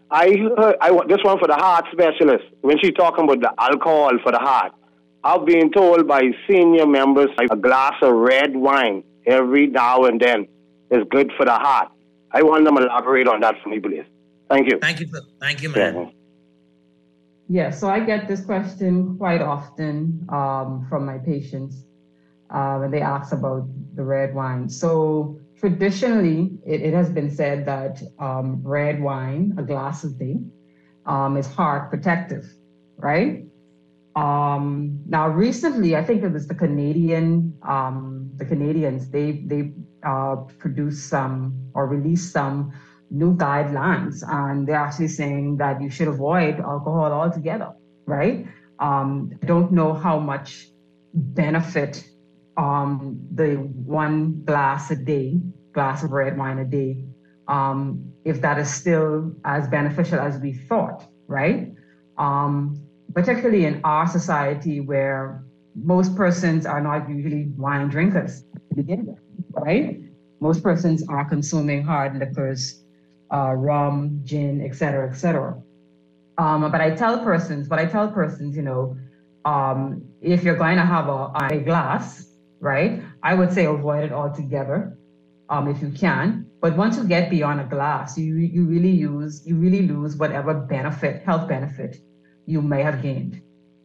I heard, I this one for the heart specialist. When she's talking about the alcohol for the heart, I've been told by senior members like a glass of red wine every now and then is good for the heart. I want them to elaborate on that for me, please. Thank you. Thank you. For, thank you, man. Yeah. Yeah, so I get this question quite often um, from my patients uh, when they ask about the red wine. So traditionally, it, it has been said that um, red wine, a glass a day, um, is heart protective, right? Um, now, recently, I think it was the Canadian, um, the Canadians, they they uh, produced some or released some new guidelines, and they're actually saying that you should avoid alcohol altogether, right? Um, I don't know how much benefit um, the one glass a day, glass of red wine a day, um, if that is still as beneficial as we thought, right? Um, particularly in our society where most persons are not usually wine drinkers to begin with, right? Most persons are consuming hard liquors, Uh, rum, gin, et cetera, et cetera. Um, but I tell persons, but I tell persons, you know, um, if you're going to have a, a glass, right, I would say avoid it altogether, um, if you can. But once you get beyond a glass, you you really use, you really lose whatever benefit, health benefit you may have gained.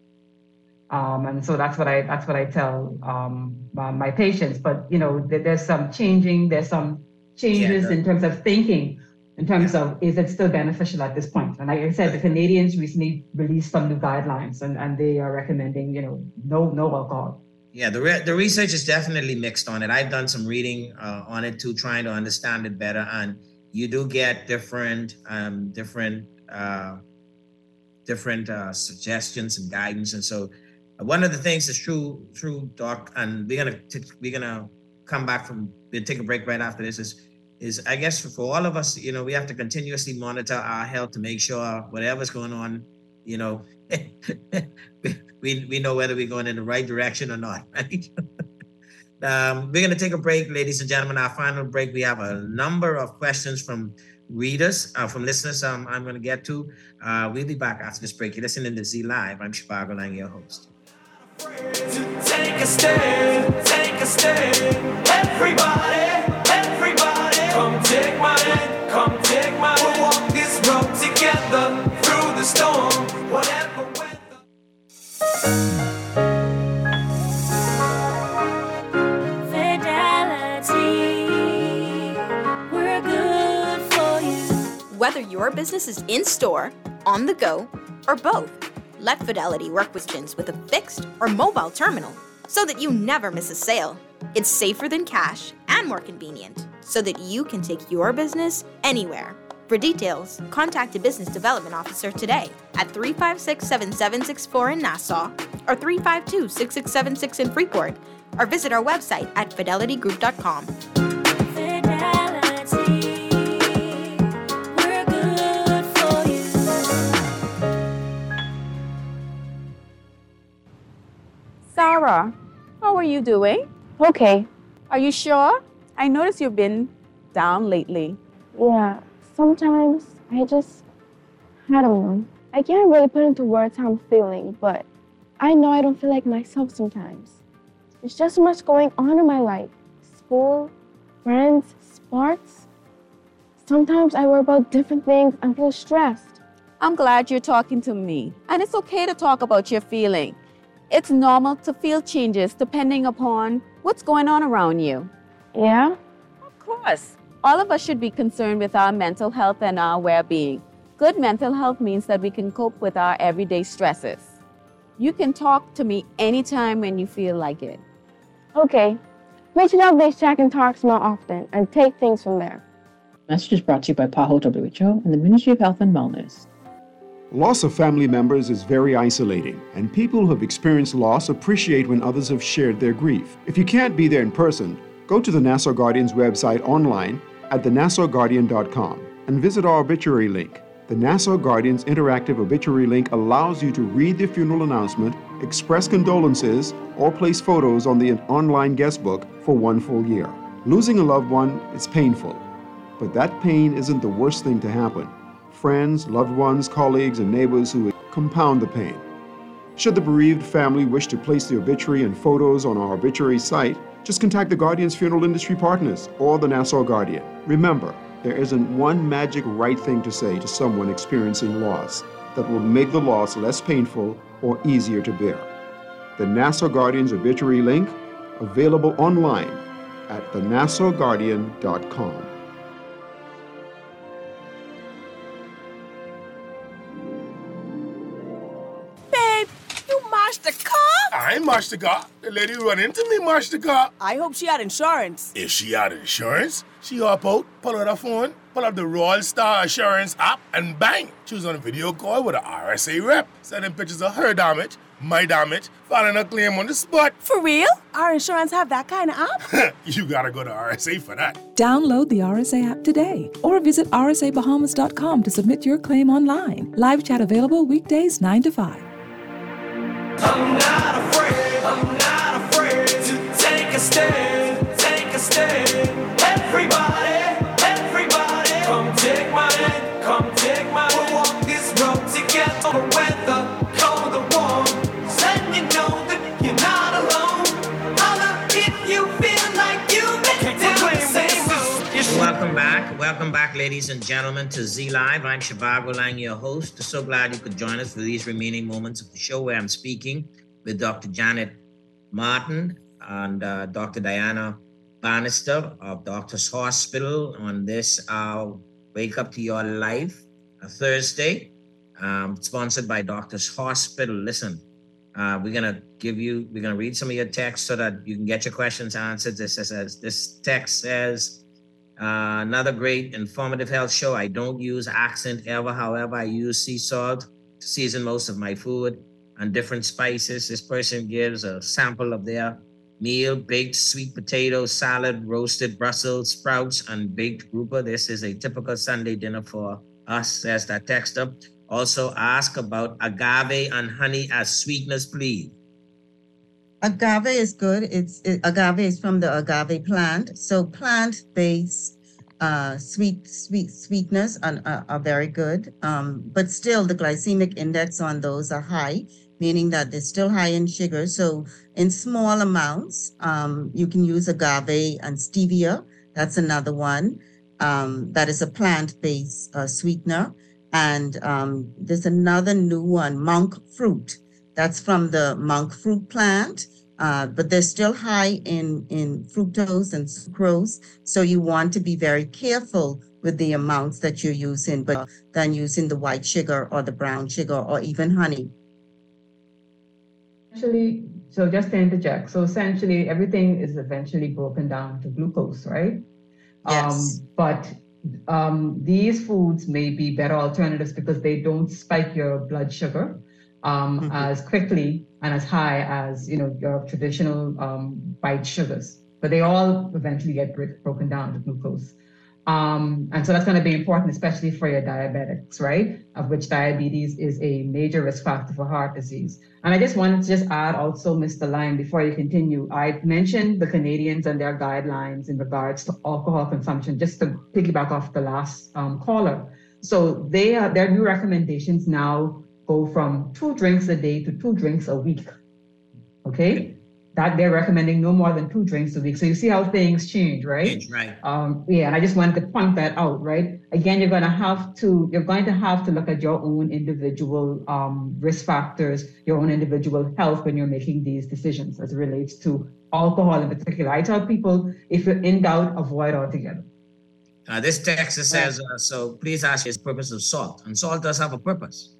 Um, and so that's what I that's what I tell um, my, my patients. But you know, there, there's some changing, there's some changes yeah, in terms of thinking. In terms of, is it still beneficial at this point? And like I said, the Canadians recently released some new guidelines, and, and they are recommending, you know, no no alcohol. Yeah, the re- the research is definitely mixed on it. I've done some reading uh, on it too, trying to understand it better. And you do get different um, different uh, different uh, suggestions and guidance. And so, one of the things is true, true, Doc. And we're gonna t- we're gonna come back from we'll take a break right after this. Is is I guess for, for all of us, you know, we have to continuously monitor our health to make sure whatever's going on, you know, we we know whether we're going in the right direction or not, right? um, we're going to take a break, ladies and gentlemen. Our final break. We have a number of questions from readers, uh, from listeners um, I'm going to get to. Uh, we'll be back after this break. You're listening to Z Live. I'm Shivago Lang, your host. Take a stand, take a stand, everybody. Come take my hand, come take my hand. We'll walk this road together through the storm, whatever weather. Fidelity, we're good for you. Whether your business is in store, on the go, or both, let Fidelity work with Chins with a fixed or mobile terminal so that you never miss a sale. It's safer than cash and more convenient, so that you can take your business anywhere. For details, contact a business development officer today at three five six, seven seven six four in Nassau or three five two, six six seven six in Freeport, or visit our website at fidelity group dot com. Fidelity, we're good for you. Sarah, how are you doing? Okay. Are you sure? I noticed you've been down lately. Yeah, sometimes I just, I don't know. I can't really put into words how I'm feeling, but I know I don't feel like myself sometimes. There's just so much going on in my life. School, friends, sports. Sometimes I worry about different things and feel stressed. I'm glad you're talking to me. And it's okay to talk about your feeling. It's normal to feel changes depending upon what's going on around you. Yeah? Of course. All of us should be concerned with our mental health and our well-being. Good mental health means that we can cope with our everyday stresses. You can talk to me anytime when you feel like it. Okay. We should have these check and talks more often and take things from there. Message is brought to you by PAHO W H O and the Ministry of Health and Wellness. Loss of family members is very isolating, and people who have experienced loss appreciate when others have shared their grief. If you can't be there in person, go to the Nassau Guardian's website online at the nassau guardian dot com and visit our obituary link. The Nassau Guardian's interactive obituary link allows you to read the funeral announcement, express condolences, or place photos on the online guest book for one full year. Losing a loved one is painful, but that pain isn't the worst thing to happen. friends, loved ones, colleagues, and neighbors who compound the pain. Should the bereaved family wish to place the obituary and photos on our obituary site, just contact the Guardian's funeral industry partners or the Nassau Guardian. Remember, there isn't one magic right thing to say to someone experiencing loss that will make the loss less painful or easier to bear. The Nassau Guardian's obituary link, available online at the nassau guardian dot com. Babe, you mashed the car? I ain't mashed the car. The lady run into me mashed the car. I hope she had insurance. If she had insurance, she hop out, pull out her phone, pull up the Royal Star Assurance app, and bang! She was on a video call with an R S A rep, sending pictures of her damage, my damage, filing a claim on the spot. For real? Our insurance have that kind of app? You gotta go to R S A for that. Download the R S A app today or visit r s a bahamas dot com to submit your claim online. Live chat available weekdays nine to five. I'm not afraid, I'm not afraid to take a stand, take a stand. Everybody, everybody, come take my hand, come take my hand. We'll walk this road together, the weather, cold or warm. Letting you know that you're not alone. Holla if you feel like you make it down the same road. Welcome back. Welcome back, ladies and gentlemen, to Z Live. I'm Shivago Lang, your host. So glad you could join us for these remaining moments of the show where I'm speaking with Doctor Janet Martin and uh, Doctor Diana Bannister of Doctors Hospital on this uh, Wake Up to Your Life, a Thursday, um, sponsored by Doctors Hospital. Listen, uh, we're going to give you, we're going to read some of your texts so that you can get your questions answered. This says, this text says, Uh, another great informative health show. I don't use accent ever. However, I use sea salt to season most of my food and different spices. This person gives a sample of their meal: baked sweet potato salad, roasted Brussels sprouts, and baked grouper. This is a typical Sunday dinner for us, says that texter. Also ask about agave and honey as sweeteners, please. Agave is good. It's it, agave is from the agave plant. So plant-based uh, sweet sweet sweeteners are, are, are very good. Um, but still, the glycemic index on those are high, meaning that they're still high in sugar. So in small amounts, um, you can use agave and stevia. That's another one. Um, that is a plant-based uh, sweetener. And um, there's another new one, monk fruit. That's from the monk fruit plant, uh, but they're still high in, in fructose and sucrose. So you want to be very careful with the amounts that you're using, but than using the white sugar or the brown sugar or even honey. Essentially, so just to interject, so essentially everything is eventually broken down to glucose, right? Yes. Um, but um, these foods may be better alternatives because they don't spike your blood sugar um, mm-hmm. as quickly and as high as, you know, your traditional um, white sugars, but they all eventually get broken down to glucose. Um, and so that's going to be important, especially for your diabetics, right? Of which diabetes is a major risk factor for heart disease. And I just wanted to just add also, Mister Lyne, before you continue, I mentioned the Canadians and their guidelines in regards to alcohol consumption, just to piggyback off the last um, caller. So they are, their new recommendations now go from two drinks a day to two drinks a week, okay? That they're recommending no more than two drinks a week. So you see how things change, right? Change, right. Um, yeah, and I just wanted to point that out, right? Again, you're gonna have to, you're going to have to look at your own individual um, risk factors, your own individual health when you're making these decisions as it relates to alcohol in particular. I tell people, if you're in doubt, avoid altogether. Uh, this text says, uh, so please ask the purpose of salt. And salt does have a purpose.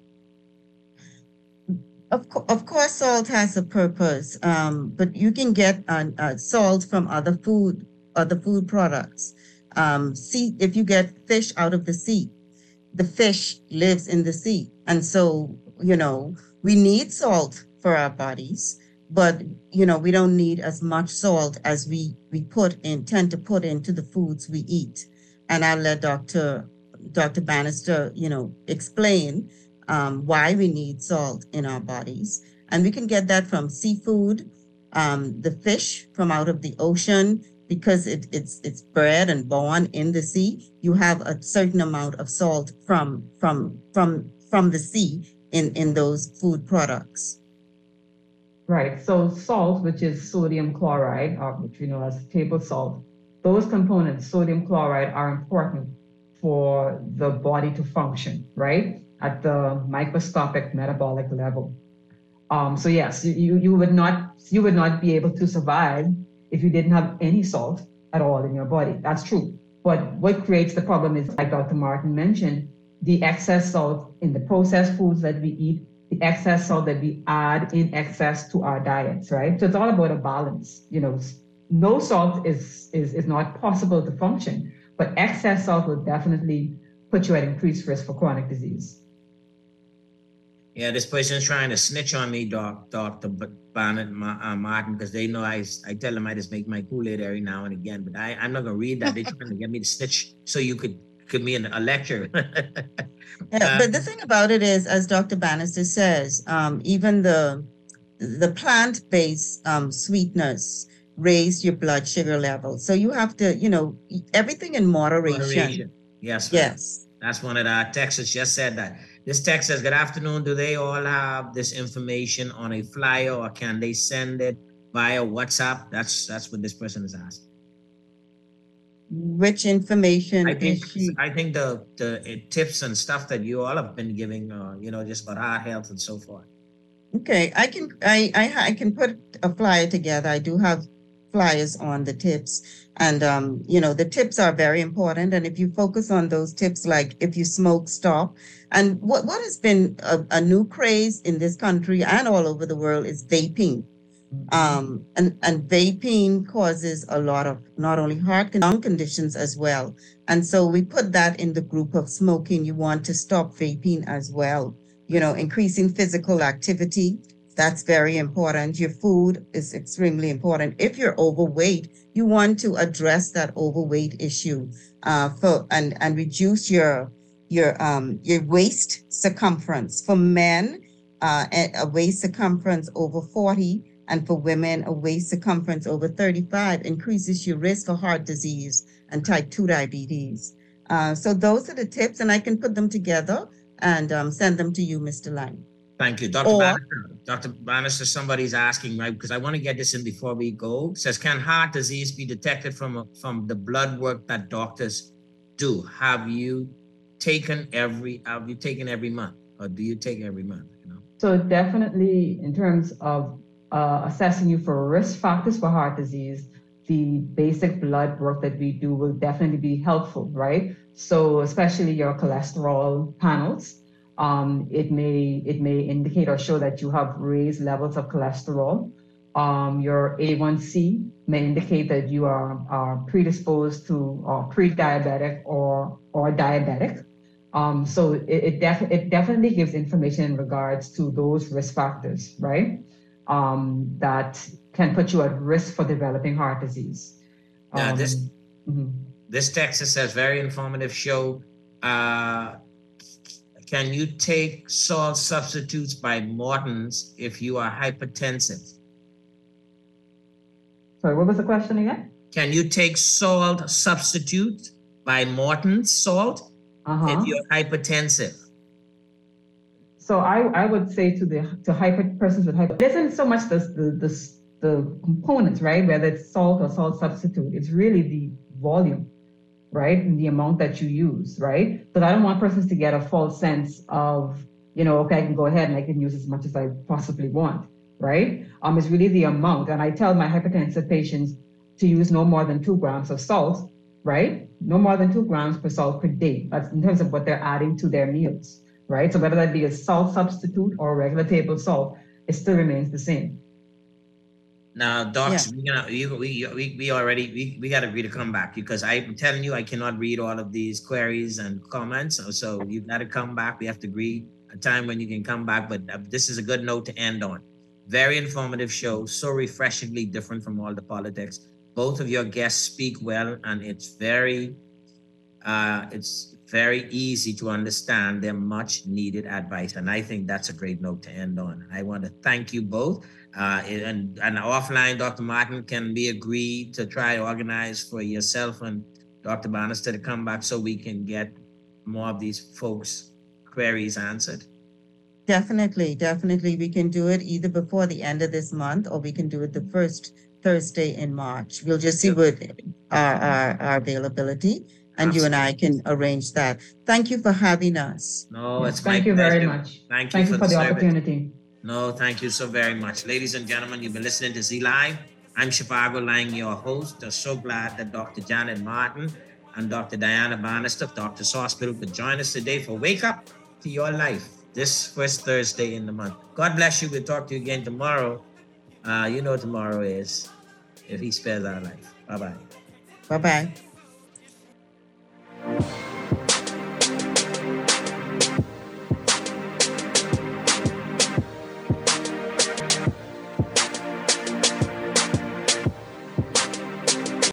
Of, co- of course, salt has a purpose, um, but you can get uh, uh, salt from other food, other food products. Um, sea, if you get fish out of the sea, the fish lives in the sea, and so you know we need salt for our bodies, but you know we don't need as much salt as we we put in tend to put into the foods we eat. And I'll let Doctor Doctor Bannister, you know, explain. Um, why we need salt in our bodies. And we can get that from seafood, um, the fish from out of the ocean, because it, it's it's bred and born in the sea, you have a certain amount of salt from from from from the sea in, in those food products. Right. So salt, which is sodium chloride, or which we know as table salt, those components, sodium chloride, are important for the body to function, right? At the microscopic metabolic level. Um, so yes, you, you would not you would not be able to survive if you didn't have any salt at all in your body. That's true. But what creates the problem is, like Doctor Martin mentioned, the excess salt in the processed foods that we eat, the excess salt that we add in excess to our diets, right? So it's all about a balance. You know, no salt is is is not possible to function, but excess salt will definitely put you at increased risk for chronic disease. Yeah, this person's trying to snitch on me, doc, Doctor Barnett uh, Martin, because they know I I tell them I just make my Kool-Aid every now and again, but I, I'm not going to read that. They're trying to get me to snitch so you could give me an, a lecture. Yeah, but the thing about it is, as Doctor Bannister says, um, even the the plant-based um, sweeteners raise your blood sugar level. So you have to, you know, everything in moderation. Moderation. Yes. Yes. That's one of the texts just said that. This text says, good afternoon. Do they all have this information on a flyer, or can they send it via WhatsApp? That's that's what this person is asking. Which information I think is she? I think the the uh, tips and stuff that you all have been giving, uh, you know, just about heart health and so forth. Okay, I can I, I I can put a flyer together. I do have flyers on the tips, and um, you know, the tips are very important. And if you focus on those tips, like if you smoke, stop. And what what has been a, a new craze in this country and all over the world is vaping. Um, and, and vaping causes a lot of not only heart and lung conditions as well. And so we put that in the group of smoking. You want to stop vaping as well. You know, increasing physical activity, that's very important. Your food is extremely important. If you're overweight, you want to address that overweight issue uh, for and, and reduce your your um, your waist circumference. For men, uh, a a waist circumference over forty. And for women, a waist circumference over thirty-five increases your risk for heart disease and type two diabetes. Uh, so those are the tips, and I can put them together and um, send them to you, Mister Lang. Thank you. Doctor Or- Bannister, Doctor Bannister, somebody's asking, right, because I want to get this in before we go. Says, can heart disease be detected from, from the blood work that doctors do? Have you taken every, have you taken every month, or do you take every month? You know? So definitely in terms of uh, assessing you for risk factors for heart disease, the basic blood work that we do will definitely be helpful, right? So especially your cholesterol panels, um, it may it may indicate or show that you have raised levels of cholesterol. Um, your A one C may indicate that you are, are predisposed to or pre-diabetic or or diabetic. Um, so it it, def- it definitely gives information in regards to those risk factors, right? Um, that can put you at risk for developing heart disease. Now, Um, this mhm. this text says, very informative show. Uh, can you take salt substitutes by Morton's if you are hypertensive? Sorry, what was the question again? Can you take salt substitute by Morton's salt Uh-huh. if you're hypertensive? So I, I would say to the to hyper persons with hyper, it isn't so much the, the the the components, right? Whether it's salt or salt substitute, it's really the volume, right? And the amount that you use, right? But I don't want persons to get a false sense of, you know, okay, I can go ahead and I can use as much as I possibly want, right? Um, it's really the amount. And I tell my hypertensive patients to use no more than two grams of salt, right? No more than two grams per salt per day. That's in terms of what they're adding to their meals, right? So whether that be a salt substitute or regular table salt, it still remains the same. Now, docs, we, gonna, we, we, we, we already, we, we got to really come back because I'm telling you, I cannot read all of these queries and comments. So, so you've got to come back. We have to agree a time when you can come back, but uh, this is a good note to end on. Very informative show, so refreshingly different from all the politics. Both of your guests speak well, and it's very, uh, it's very easy to understand their much needed advice. And I think that's a great note to end on. I want to thank you both. Uh, and, and offline, Doctor Martin, can we agree to try to organize for yourself and Doctor Bannister to come back so we can get more of these folks' queries answered? Definitely, definitely. We can do it either before the end of this month or we can do it the first Thursday in March. We'll just see what our, our, our availability, and you and I can arrange that. Thank you for having us. No, it's Thank my you very pleasure. much. Thank you Thank for you for the the service. opportunity. No, thank you so very much. Ladies and gentlemen, you've been listening to Z Live. I'm Shivago Lang, your host. I'm so glad that Doctor Janet Martin and Doctor Diana Bannister of Doctor's Hospital could join us today for Wake Up to Your Life this first Thursday in the month. God bless you. We'll talk to you again tomorrow. Uh, you know tomorrow is, if he spares our life. Bye-bye. Bye-bye.